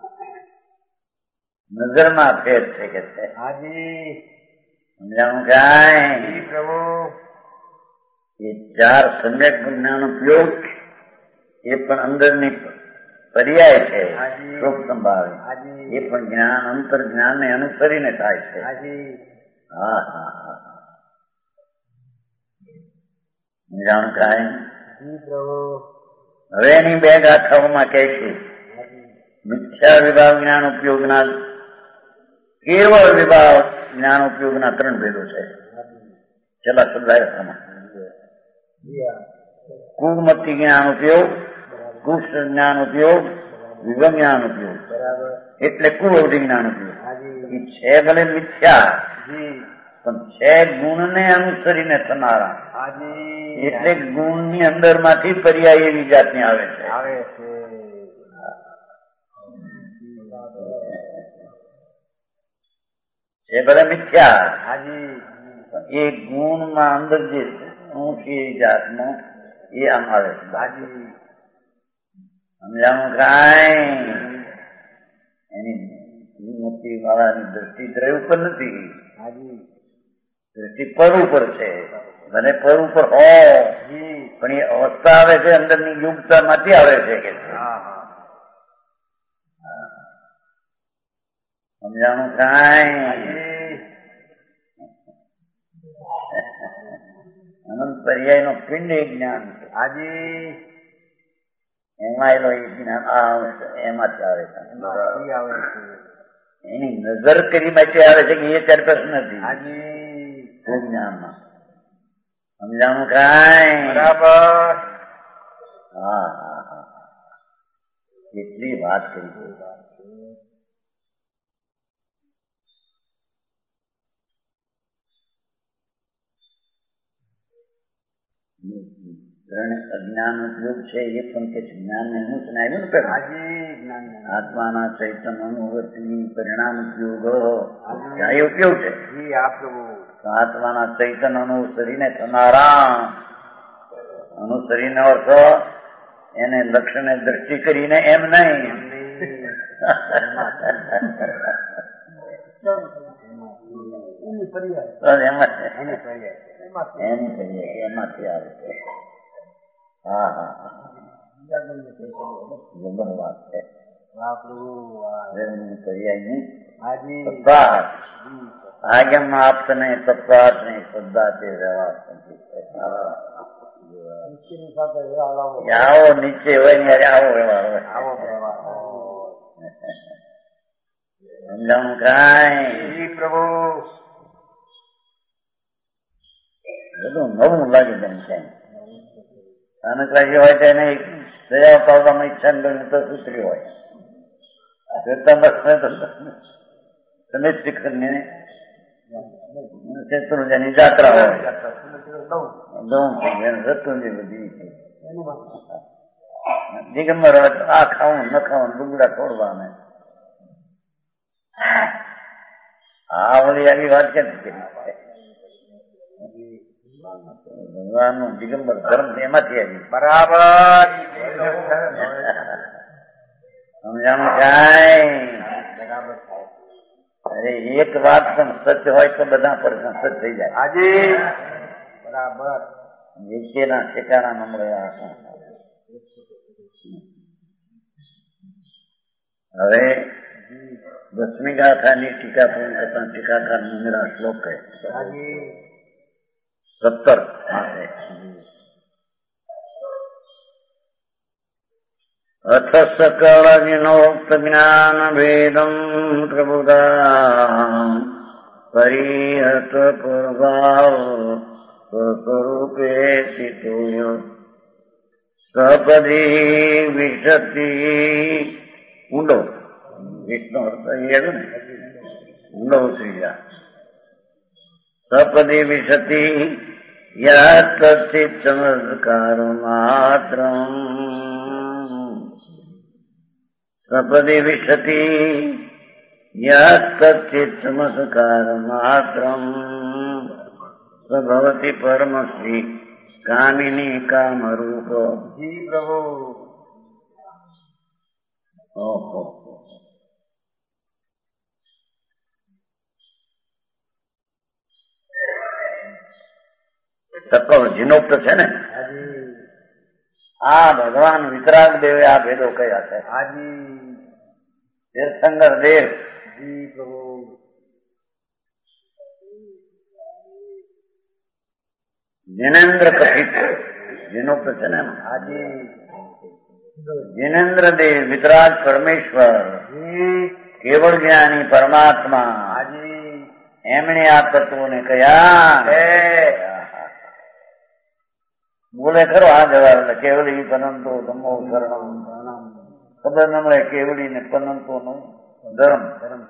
નજરમાં ફેર છે કે છે. સમજાણું કાંઈ? એ ચાર સમ્યક જ્ઞાન ઉપયોગ એ પણ અંદરની પર્યાય છે. શોક સંભાવે એ પણ જ્ઞાન અંતર જ્ઞાન ને અનુસરીને થાય છે. હા હા હા જાણું કાંઈ? હવે એની બે ગાથાઓમાં કહે છે મિથ્યા મિથ્યા વિભાગ જ્ઞાન ઉપયોગના કેવળ વિભાગ જ્ઞાન ઉપયોગના ત્રણ ભેદો છે. છેલ્લા શબ્દાયમાં કુમતી જ્ઞાન ઉપયોગ, કુષ્ઠ જ્ઞાન ઉપયોગ, વિગમ જ્ઞાન ઉપયોગ. એટલે કુઅવધિ જ્ઞાન ઉપયોગ એ છે ભલે મિથ્યા પણ છે ગુણને અનુસરીને થનારા. એટલે ગુણની અંદર માંથી પર્યાય એવી જાતની આવે છે. છે ભલે મિથ્યા એ ગુણમાં અંદર જે ઊંચી જાતનો એ આમ આવે છે. સમજાણું કાંઈ એની મોટી વાળાની દ્રષ્ટિ દ્રય ઉપર નથી, દ્રષ્ટિ પર ઉપર છે. મને પર ઉપર હો પણ એ અવસ્થા આવે છે અંદરની યુગતા માંથી આવે છે કે સમજાણું કાંઈ. અનંત પર્યાય નો પિંડ એક જ્ઞાન છે. હાજી એમાં એનો એ જ્ઞાન એમાંથી આવે છે. એની નજર કરી માટે આવે છે કે એ ચરકસ નથી. હાજી જ્ઞાનમાં સમજાણું કાંઈ. બરાબર. હા હા હા કેટલી વાત કરી. અજ્ઞાન ઉપયોગ છે એ પણ કે જ્ઞાન ને હું સુનાવ્યું ને આત્માના ચૈતન્ય અનુવૃત્તિ પરિણામ ઉપયોગ એ ઉપયોગ છે. આત્માના ચૈતન્ય અનુસરીને થનારા અનુસરીને અર્થ એને લક્ષ્યને દ્રષ્ટિ કરીને એમ નહીં એમાંથી આવે છે. હા હા જબર વાત છે. આગમ આપને તત્વાત નહીં શ્રદ્ધા તે વ્યવહાર આવો નીચે હોય ને આવો વ્યવહાર હોય. સમજાણું કાંઈ. પ્રભુ બધું નવું લાગે તેમ છે. અનુક્રાસી હોય તો એને સજા પાડવામાં ઈચ્છા ગણી તો સૂત્રી હોય. તમે શિખરને શત્રુંજની જાત્રા હોય શત્રુંજી બધી દિગંબર હોય તો આ ખાવું ન ખાવું ડુંગળા છોડવા. આ વળી આવી વાત કેમ કરી? ભગવાન નું દિગંબર ધર્મ એમાંથી આવી. બરાબર. સમજાણું કાંઈ. અરે એક વાત પણ સત્ય હોય તો બધા પર સત્ય થઈ જાય. હાજી બરાબર. વિશેના ઠેકાણા ન મળે. હવે દસમી ગાથાની ટીકા પૂર્ણ કરતા ટીકાકાર મેરા શ્લોક કહે સત્તર અથ સકળ વિનોક્ત જ્ઞાન ભેદમ પ્રબુધા પરિહત પ્રભાવ સ્વરૂપે સ્થિતો સપદી વિશતિ ઊંડો વિષ્ણુ અર્થ એ ને ઊંડો ઉતરી જાય. સપદી વિશતિ યાત કચિત ચમત્કાર માત્ર સપદી વિશતિ યાત કચિત ચમત્કાર માત્ર સભવતી પરમશ્રી કામિની કામરૂપ. જી પ્રભુ. ઓહો સકળ જીનોક્ત છે ને. આ ભગવાન વિતરાગ દેવે આ ભેદો કયા છે. હાજી તીર્થંકર દેવ. જી પ્રભુ. જીનેન્દ્ર કથિત જીનોક્ત છે ને. હાજી जिनेन्द्र देव वितराग परमेश्वर केवल ज्ञानी परमात्मा एमने आ तत्वों ने कहा बोले करो आ जवाब केवली पनंतो धम्मो शरणम खबर न મળે કેવડી ને પનંતો નો ધર્મ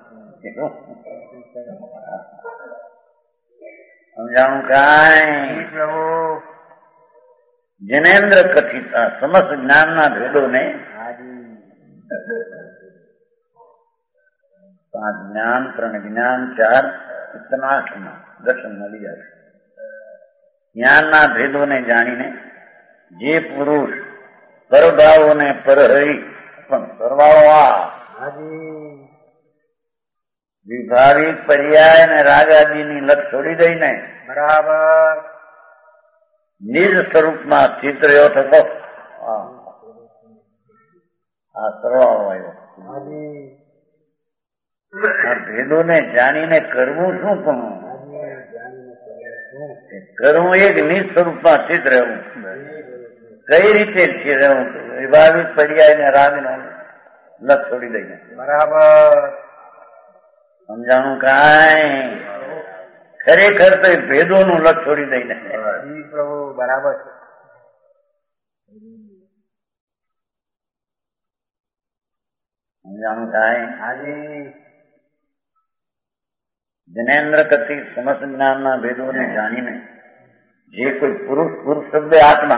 સમજાણું કાંઈ પ્રભુ जिनेन्द्र कथित समस्त ज्ञानना भेदों ने पांच ज्ञान त्रण ज्ञान चार इतना दर्शन मળી જાય જ્ઞાનના ભેદોને જાણીને જે પુરુષ પરભાવોને પરહરી પણ સરવાળો આ વિભાવિક પર્યાય અને રાગાદીની લત છોડી દઈને બરાબર નિજ સ્વરૂપમાં સ્થિત રહ્યો થતો આ સરવાળો આવ્યો આ ભેદોને જાણીને કરવું શું પણ કરવું એક નિજ સ્વરૂપમાં સ્થિત રહેવું કઈ રીતે રહેવું વિભાવિક પર્યાય ને રાગ નો લત છોડી દઈને બરાબર સમજાણું કાંઈ ખરેખર તો ભેદોનું લત છોડી દઈને પ્રભુ બરાબર સમજાણું કાંઈ હાજી જનેન્દ્ર કથી સમસ્ત જ્ઞાનના ભેદોને જાણીને જે કોઈ પુરુષ પુરુષ શબ્દ આત્મા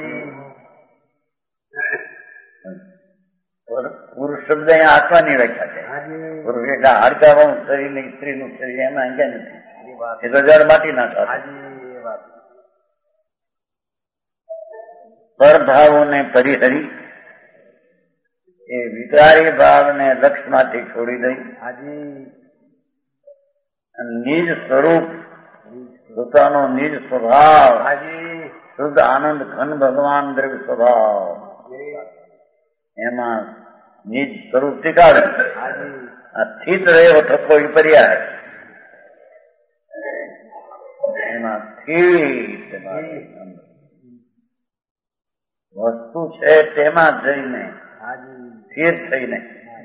પુરુષ શબ્દ અહીંયા આત્માની વ્યાખ્યા છે પુરુષ એટલે હાડકાવાળું શરીર ને સ્ત્રીનું શરીર એમાં ક્યાં નથી એ તો જળ માટી નાખા પરભાવોને પરિહરી એ વિકારી ભાવને લક્ષમાંથી છોડી દઈ નિજ સ્વરૂપ પોતાનો નિજ સ્વભાવ શુદ્ધ આનંદ ઘન ભગવાન દ્રવ્ય સ્વભાવ એમાં નિજ સ્વરૂપ ટીકાવે આ સ્થિત રહ્યો થકો એ પર્યાય એમાં સ્થિત વસ્તુ છે તેમાં જઈને સ્થિર થઈને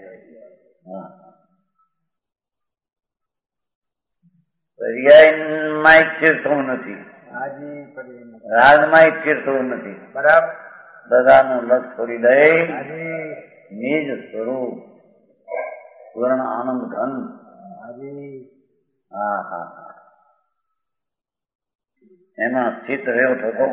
પર્યાયમાં સ્થિર થવું નથી રાગમાં સ્થિર થવું નથી બરાબર બધાનું લક્ષ છોડી દઈ નિજ સ્વરૂપ પૂર્ણ આનંદ ઘન હા હા એમાં સ્થિત રહ્યો થતો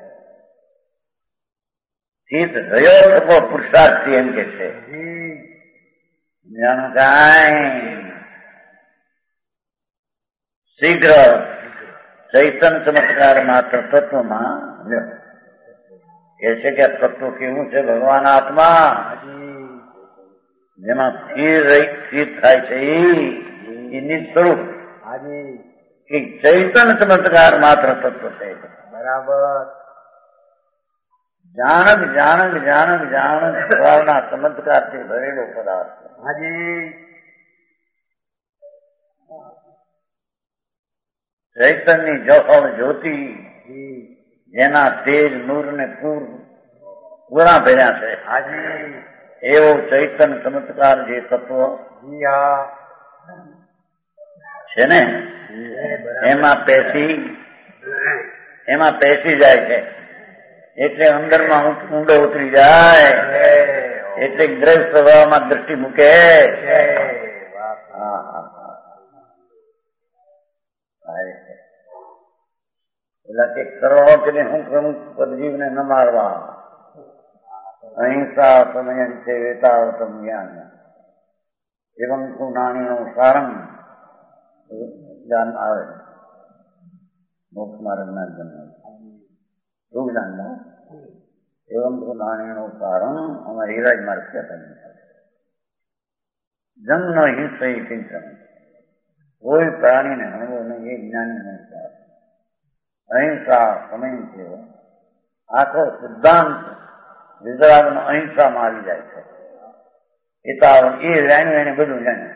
સ્થિત રહ્યો થતો પુરુષાર્થી એમ કે છે જાણું કાંઈ શીઘ્ર ચૈતન ચમત્કાર માત્ર તત્વમાં કે છે કે તત્વ કેવું છે ભગવાન આત્મા જેમાં સ્થિર રહી સ્થિર થાય છે એ નિજ સ્વરૂપ કે ચૈતન ચમત્કાર માત્ર તત્વ છે બરાબર જાણક જાણક જાણક જાણક સ્વભાવના ચમત્કારથી ભરેલો પદાર્થ હાજી ચૈતનની જફળ જ્યોતિ જેના તેજ નૂર ને પૂર પૂરા ભર્યા છે હાજી એવો ચૈતન ચમત્કાર જે તત્વ છે ને એમાં પેસી એમાં પેસી જાય છે એટલે અંદરમાં ઊંડો ઉતરી જાય એટલે દ્રવ્ય સ્વભાવમાં દ્રષ્ટિ મૂકે એટલે કે કરોડો કે હું પ્રમુખ પદજીવને ન મારવા અહિંસા સમય છે વેતાવતમ જ્ઞાન એવં તું નાણીનું સારંગ જ્ઞાન આવે મોક્ષ માર્ગના જન્મ શું જ્ઞાન એવં તું નાણીનું સારંગ અમારે હિરાજ માર્ગ કહેતા જન્મ હિંસા કિંચન કોઈ પ્રાણીને હણવો નહીં એ જ્ઞાની સંસ્કાર અહિંસા સમય છે આખો સિદ્ધાંત વિતરાગનો અહિંસામાં આવી જાય છે એતા એ જાણ્યું એને બધું જાણ્યું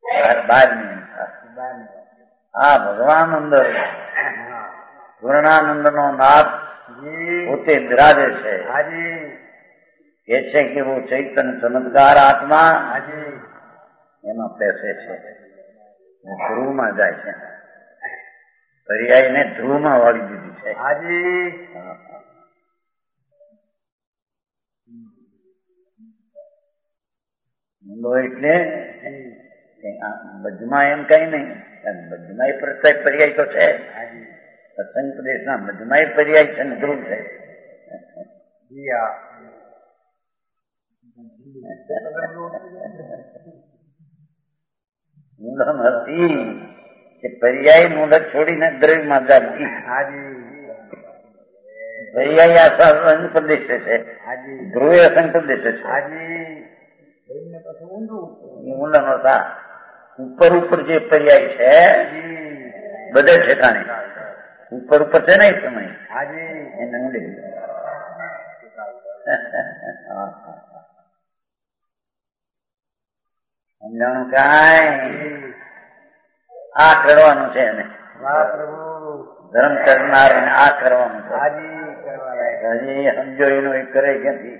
બારમી આ ભગવાન અંદર પૂર્ણાનંદ નો નાથ પોતે બિરાજે છે. કે છે કે वो ચૈતન્ય ચમત્કાર આત્મા એમાં બેસે છે, ધ્રુવમાં જાય છે. પર્યાયને ધ્રુવમાં વાળી દીધી છે. ઊંડો એટલે બધમાં એમ કઈ નહીં, બધમાં પ્રત્યેક પર્યાય તો છે. સત્સંગ પ્રદેશના બધમાં પર્યાય છે ને ધ્રુવ છે. ઊંડો નથી કે પર્યાય મૂંઢ છોડીને દ્રવ્યમાં જાતી. પર્યાય આ અસંગ પ્રદેશ છે, ધ્રુવે અસંગ પ્રદેશ છે. ઊંડા નતા ઉપર ઉપર જે પર્યાય છે બધે ઠેકાણે ઉપર ઉપર છે ને સમય એને ઊંડી સમજાણું કાંઈ આ કરવાનું છે એને ધર્મ કરનાર એને આ કરવાનું છે. હજી સમજો એનું એ કરે ક્યાંથી?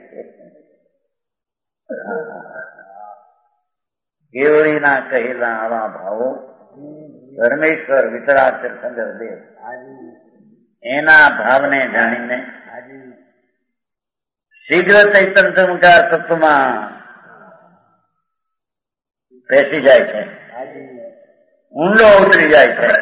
કેવડીના કહેલા આવા ભાવો ધર્મેશ્વર વિતરાચર સંદર દેવ એના ભાવને જાણીને શીઘ્ર ચૈતન્ય ચમત્કાર તત્વમાં બેસી જાય છે, ઊંડો ઉતરી જાય છે.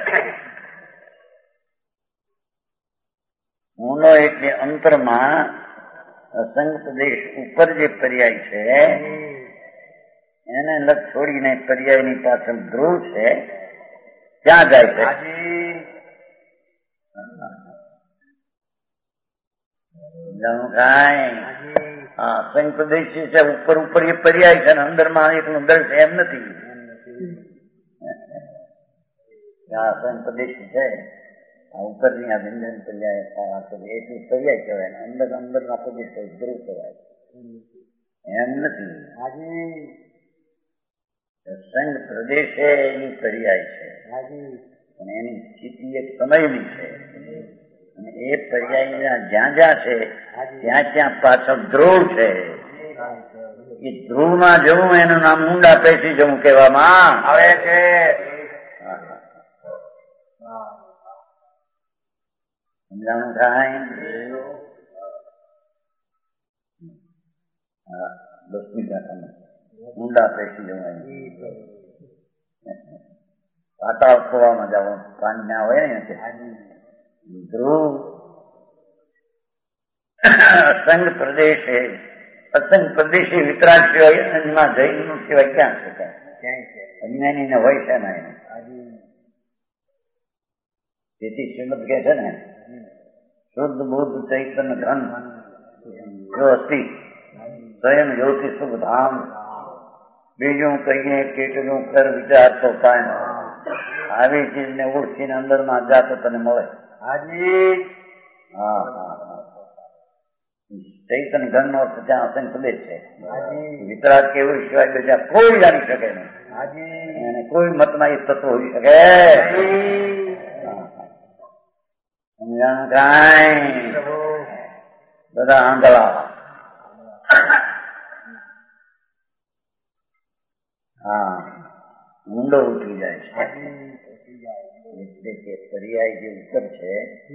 ઊંડો એટલે અંતરમાં અસંગ પ્રદેશ ઉપર જે પર્યાય છે એને લગ છોડીને પર્યાયની પાછળ ધ્રુવ છે ત્યાં જાય છે. અસંગ પ્રદેશ છે ઉપર ઉપર એ પર્યાય છે ને અંદરમાં એકલું દર છે એમ નથી. અસંગ પ્રદેશ છે આ ઉપરની આ ભિન્ન પર્યાય એટલું પર્યાય કહેવાય, અંદર અંદરના પ્રદેશ ધ્રુવ કહેવાય એમ નથી. સંગ પ્રદેશે એની પર્યાય છે અને એની સ્થિતિ એક સમયની છે અને એ પર્યાય જ્યાં જ્યાં છે ત્યાં ત્યાં પાછળ ધ્રુવ છે. એ ધ્રુવમાં જવું એનું નામ ઊંડા પેસી જવું કહેવામાં આવે છે. સમજાણું થાય? દસમી જાતમાં ઊંડા પેસી જવાય. પાટા ખોવામાં જવાનું પાણી હોય ને ધ્રુવ અસંગ પ્રદેશે અસંગ પ્રદેશે વિતરાગ સિવાય એમાં જૈનનું સિવાય ક્યાં શકાય? અજ્ઞાનીને હોય છે ને એને. તેથી શ્રીમદ કહે છે ને શુદ્ધ બુદ્ધ ચૈતન્ય ધન જો અસ્તિ સ્વયં જ્યોતિ શુભ ધામ, બીજું કહીએ કેટલું કર વિચાર તો કાંઈ આવી ચીજને ઓળખીને અંદરમાં જાતો તને મળે. હાજી હા હા ચૈતન્ય ઘન નો અર્થ ત્યાં અસંગ પ્રદેશ છે. વિતરાગ કેવું સિવાય બીજા કોઈ જાણી શકે નહીં. અને કોઈ મતમાં એ તત્વ હોઈ શકે કાંઈ બધા આંગળા. હા ઊંડો ઉઠી જાય છે એટલે કે પર્યાય જે ઉત્તર છે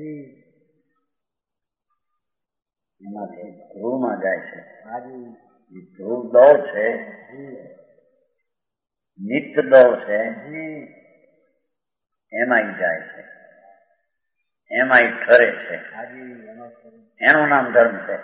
એમાંથી ધ્રુવમાં જાય છે. ધ્રુવ દોર છે, નિત્ય દોર છે, એમાં જાય છે, એમાં ઠરે છે. એનું નામ ધર્મ છે.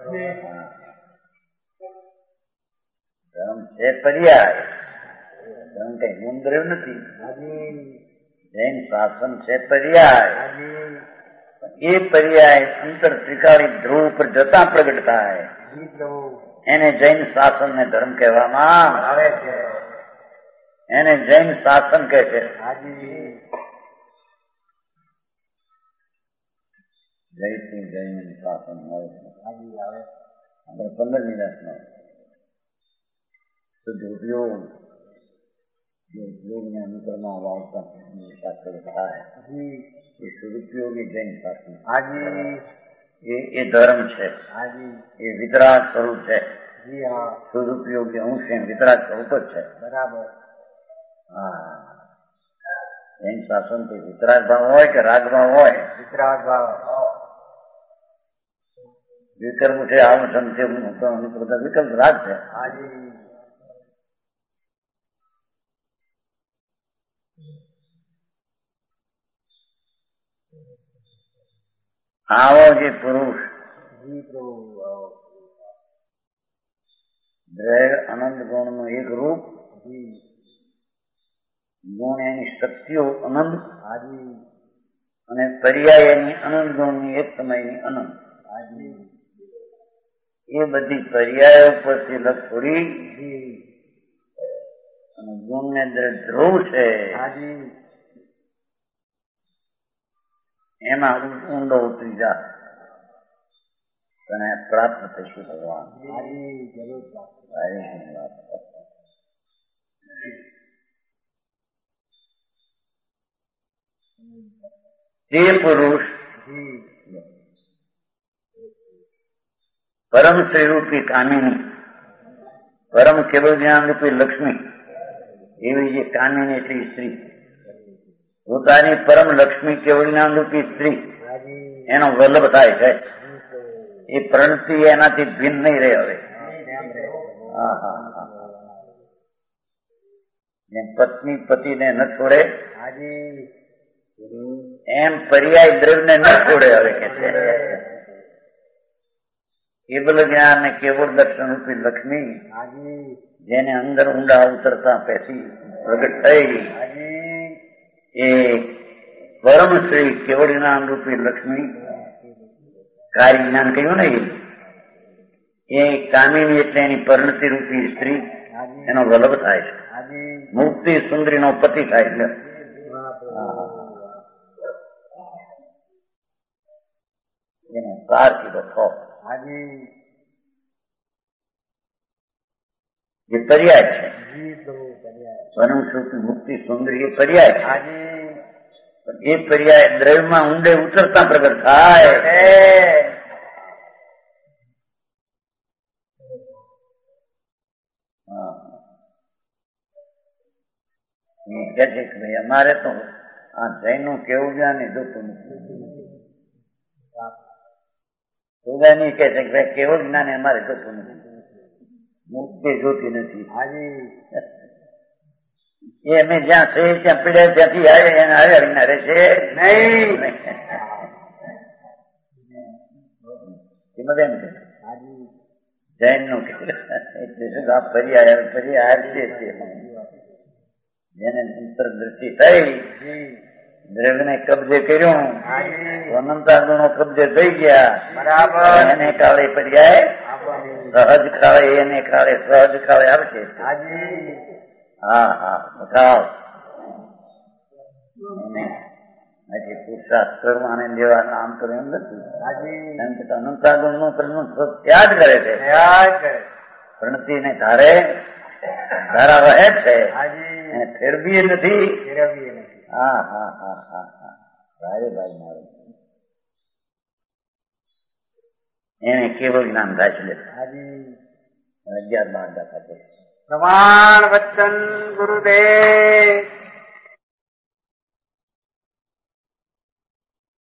ધર્મ છે પર્યાય, ધર્મ કઈ ગુણદ્રવ નથી. જૈન શાસન છે પર્યાય, એ પર્યાય અંતર ત્રિકાળી ધ્રુવ પર જતા પ્રગટ થાય એને જૈન શાસન ને ધર્મ કહેવામાં આવે છે. એને જૈન શાસન કહે છે. જયથી જૈન શાસન હોય છે. આપણે પંદર નિરાશ નો શુદ્ધ ઉપયોગ યોગને અનુકરમાં વાવતા શાસ્ત્ર થાય એ સદુપયોગી જૈન શાસ્ત્ર હાજી એ એ ધર્મ છે. હાજી એ વિતરાગ સ્વરૂપ છે. જી હા સદુપયોગી અંશ વિતરાગ સ્વરૂપ જ છે. બરાબર. હા જૈન શાસન થી વિતરાગ ભાવ હોય કે રાગ ભાવ હોય, વિતરાગ ભાવ વિકલ્પ છે. આવું સંકેત વિકલ્પ રાગ છે. હાજી આવો જે પુરુષ જી પ્રભુ દ્રૈવ અનંત ગુણ નું એક રૂપ, જી ગુણ એની શક્તિઓ અનંત, હાજી અને પર્યાય એની અનંત ગુણની એક સમયની અનંત. હાજી એ બધી પર્યાયો પરથી લગ છોડી જી અને ગુણને ધ્રુવ છે હાજી એમાં ઊંડો ઉતરી જા અને પ્રાપ્ત થશે ભગવાન. હાજી જરૂર તે પુરુષ જી પરમ શ્રીરૂપી કામિની, પરમ કેવળ જ્ઞાન રૂપી લક્ષ્મી, એવી જે કામિની એટલી સ્ત્રી, પોતાની પરમ લક્ષ્મી કેવળ જ્ઞાન રૂપી સ્ત્રી હાજી એનો વલ્લભ થાય છે. એ પ્રણતિ એનાથી ભિન્ન નહીં રહે. હવે હા હા હા જેમ પત્ની પતિને ન છોડે હાજી એમ પર્યાય દ્રવ્યને ન છોડે. હવે કે છે કેવલ જ્ઞાન ને કેવળ દર્શન રૂપી લક્ષ્મી હાજી જેને અંદર ઊંડા ઉતરતા પેસી પ્રગટ થઈ, હાજી એ પરમ શ્રી કેવળ જ્ઞાન રૂપી લક્ષ્મી, કાર્ય જ્ઞાન કહ્યું ને, એ કામિની એટલે એની પરિણતિ રૂપી સ્ત્રી એનો વલ્લભ થાય છે. હાજી મુક્તિ સુંદરી નો પતિ થાય છે. એનો સાર કીધો થો હાજી જે પર્યાય છે. જી પ્રભુ પર્યાય સ્વયં સુખી મુક્તિ સુંદરી એ પર્યાય છે. હાજી એ પર્યાય દ્રવ્યમાં ઊંડે ઉતરતા પ્રગટ થાય. કે છે કે ભાઈ અમારે તો આ જૈનનું કેવું જ્ઞાન એ જોતું નથી. સુદાની કે છે કે ભાઈ કેવું જ્ઞાન અમારે જોતું નથી, મુક્તિ જોતી નથી. હાજી એ અમે જ્યાં છે ત્યાં પીડ્યા ત્યાંથી આવે એને આવ્યા વિના રહે છે નહીં. એમાં એમ કે હાજી જૈન નું એટલે શું આ પર્યાય પર્યાય છે જેને અંતર દ્રષ્ટિ થઈ, દ્રવ્યને કબજે કર્યું, અનંતા ગુણો કબજે થઈ ગયા. બરાબર એને કાળે પર્યાય સહજ કાળે એને કાળે સહજ કાળે આવશે. હાજી હા હા બતાવ પુરુષાર્થ કરવાને દેવાના આમ તો એમ નથી. હાજી એમ કે અનંતા ગુણ નું પ્રજ્ઞ ત્યાગ કરે છે, યાદ કરે પ્રણતિ ને ધારે ધારા રહે છે, હાજી એને ફેરવી નથી. ફેરવીએ નથી. હા હા હા હા હા ભાઈ ભાઈ મારું એને કેવળ જ્ઞાન થાય છે. હાજી અગિયાર બાર દાખલા છે. પ્રમાણ વચન ગુરુદેવ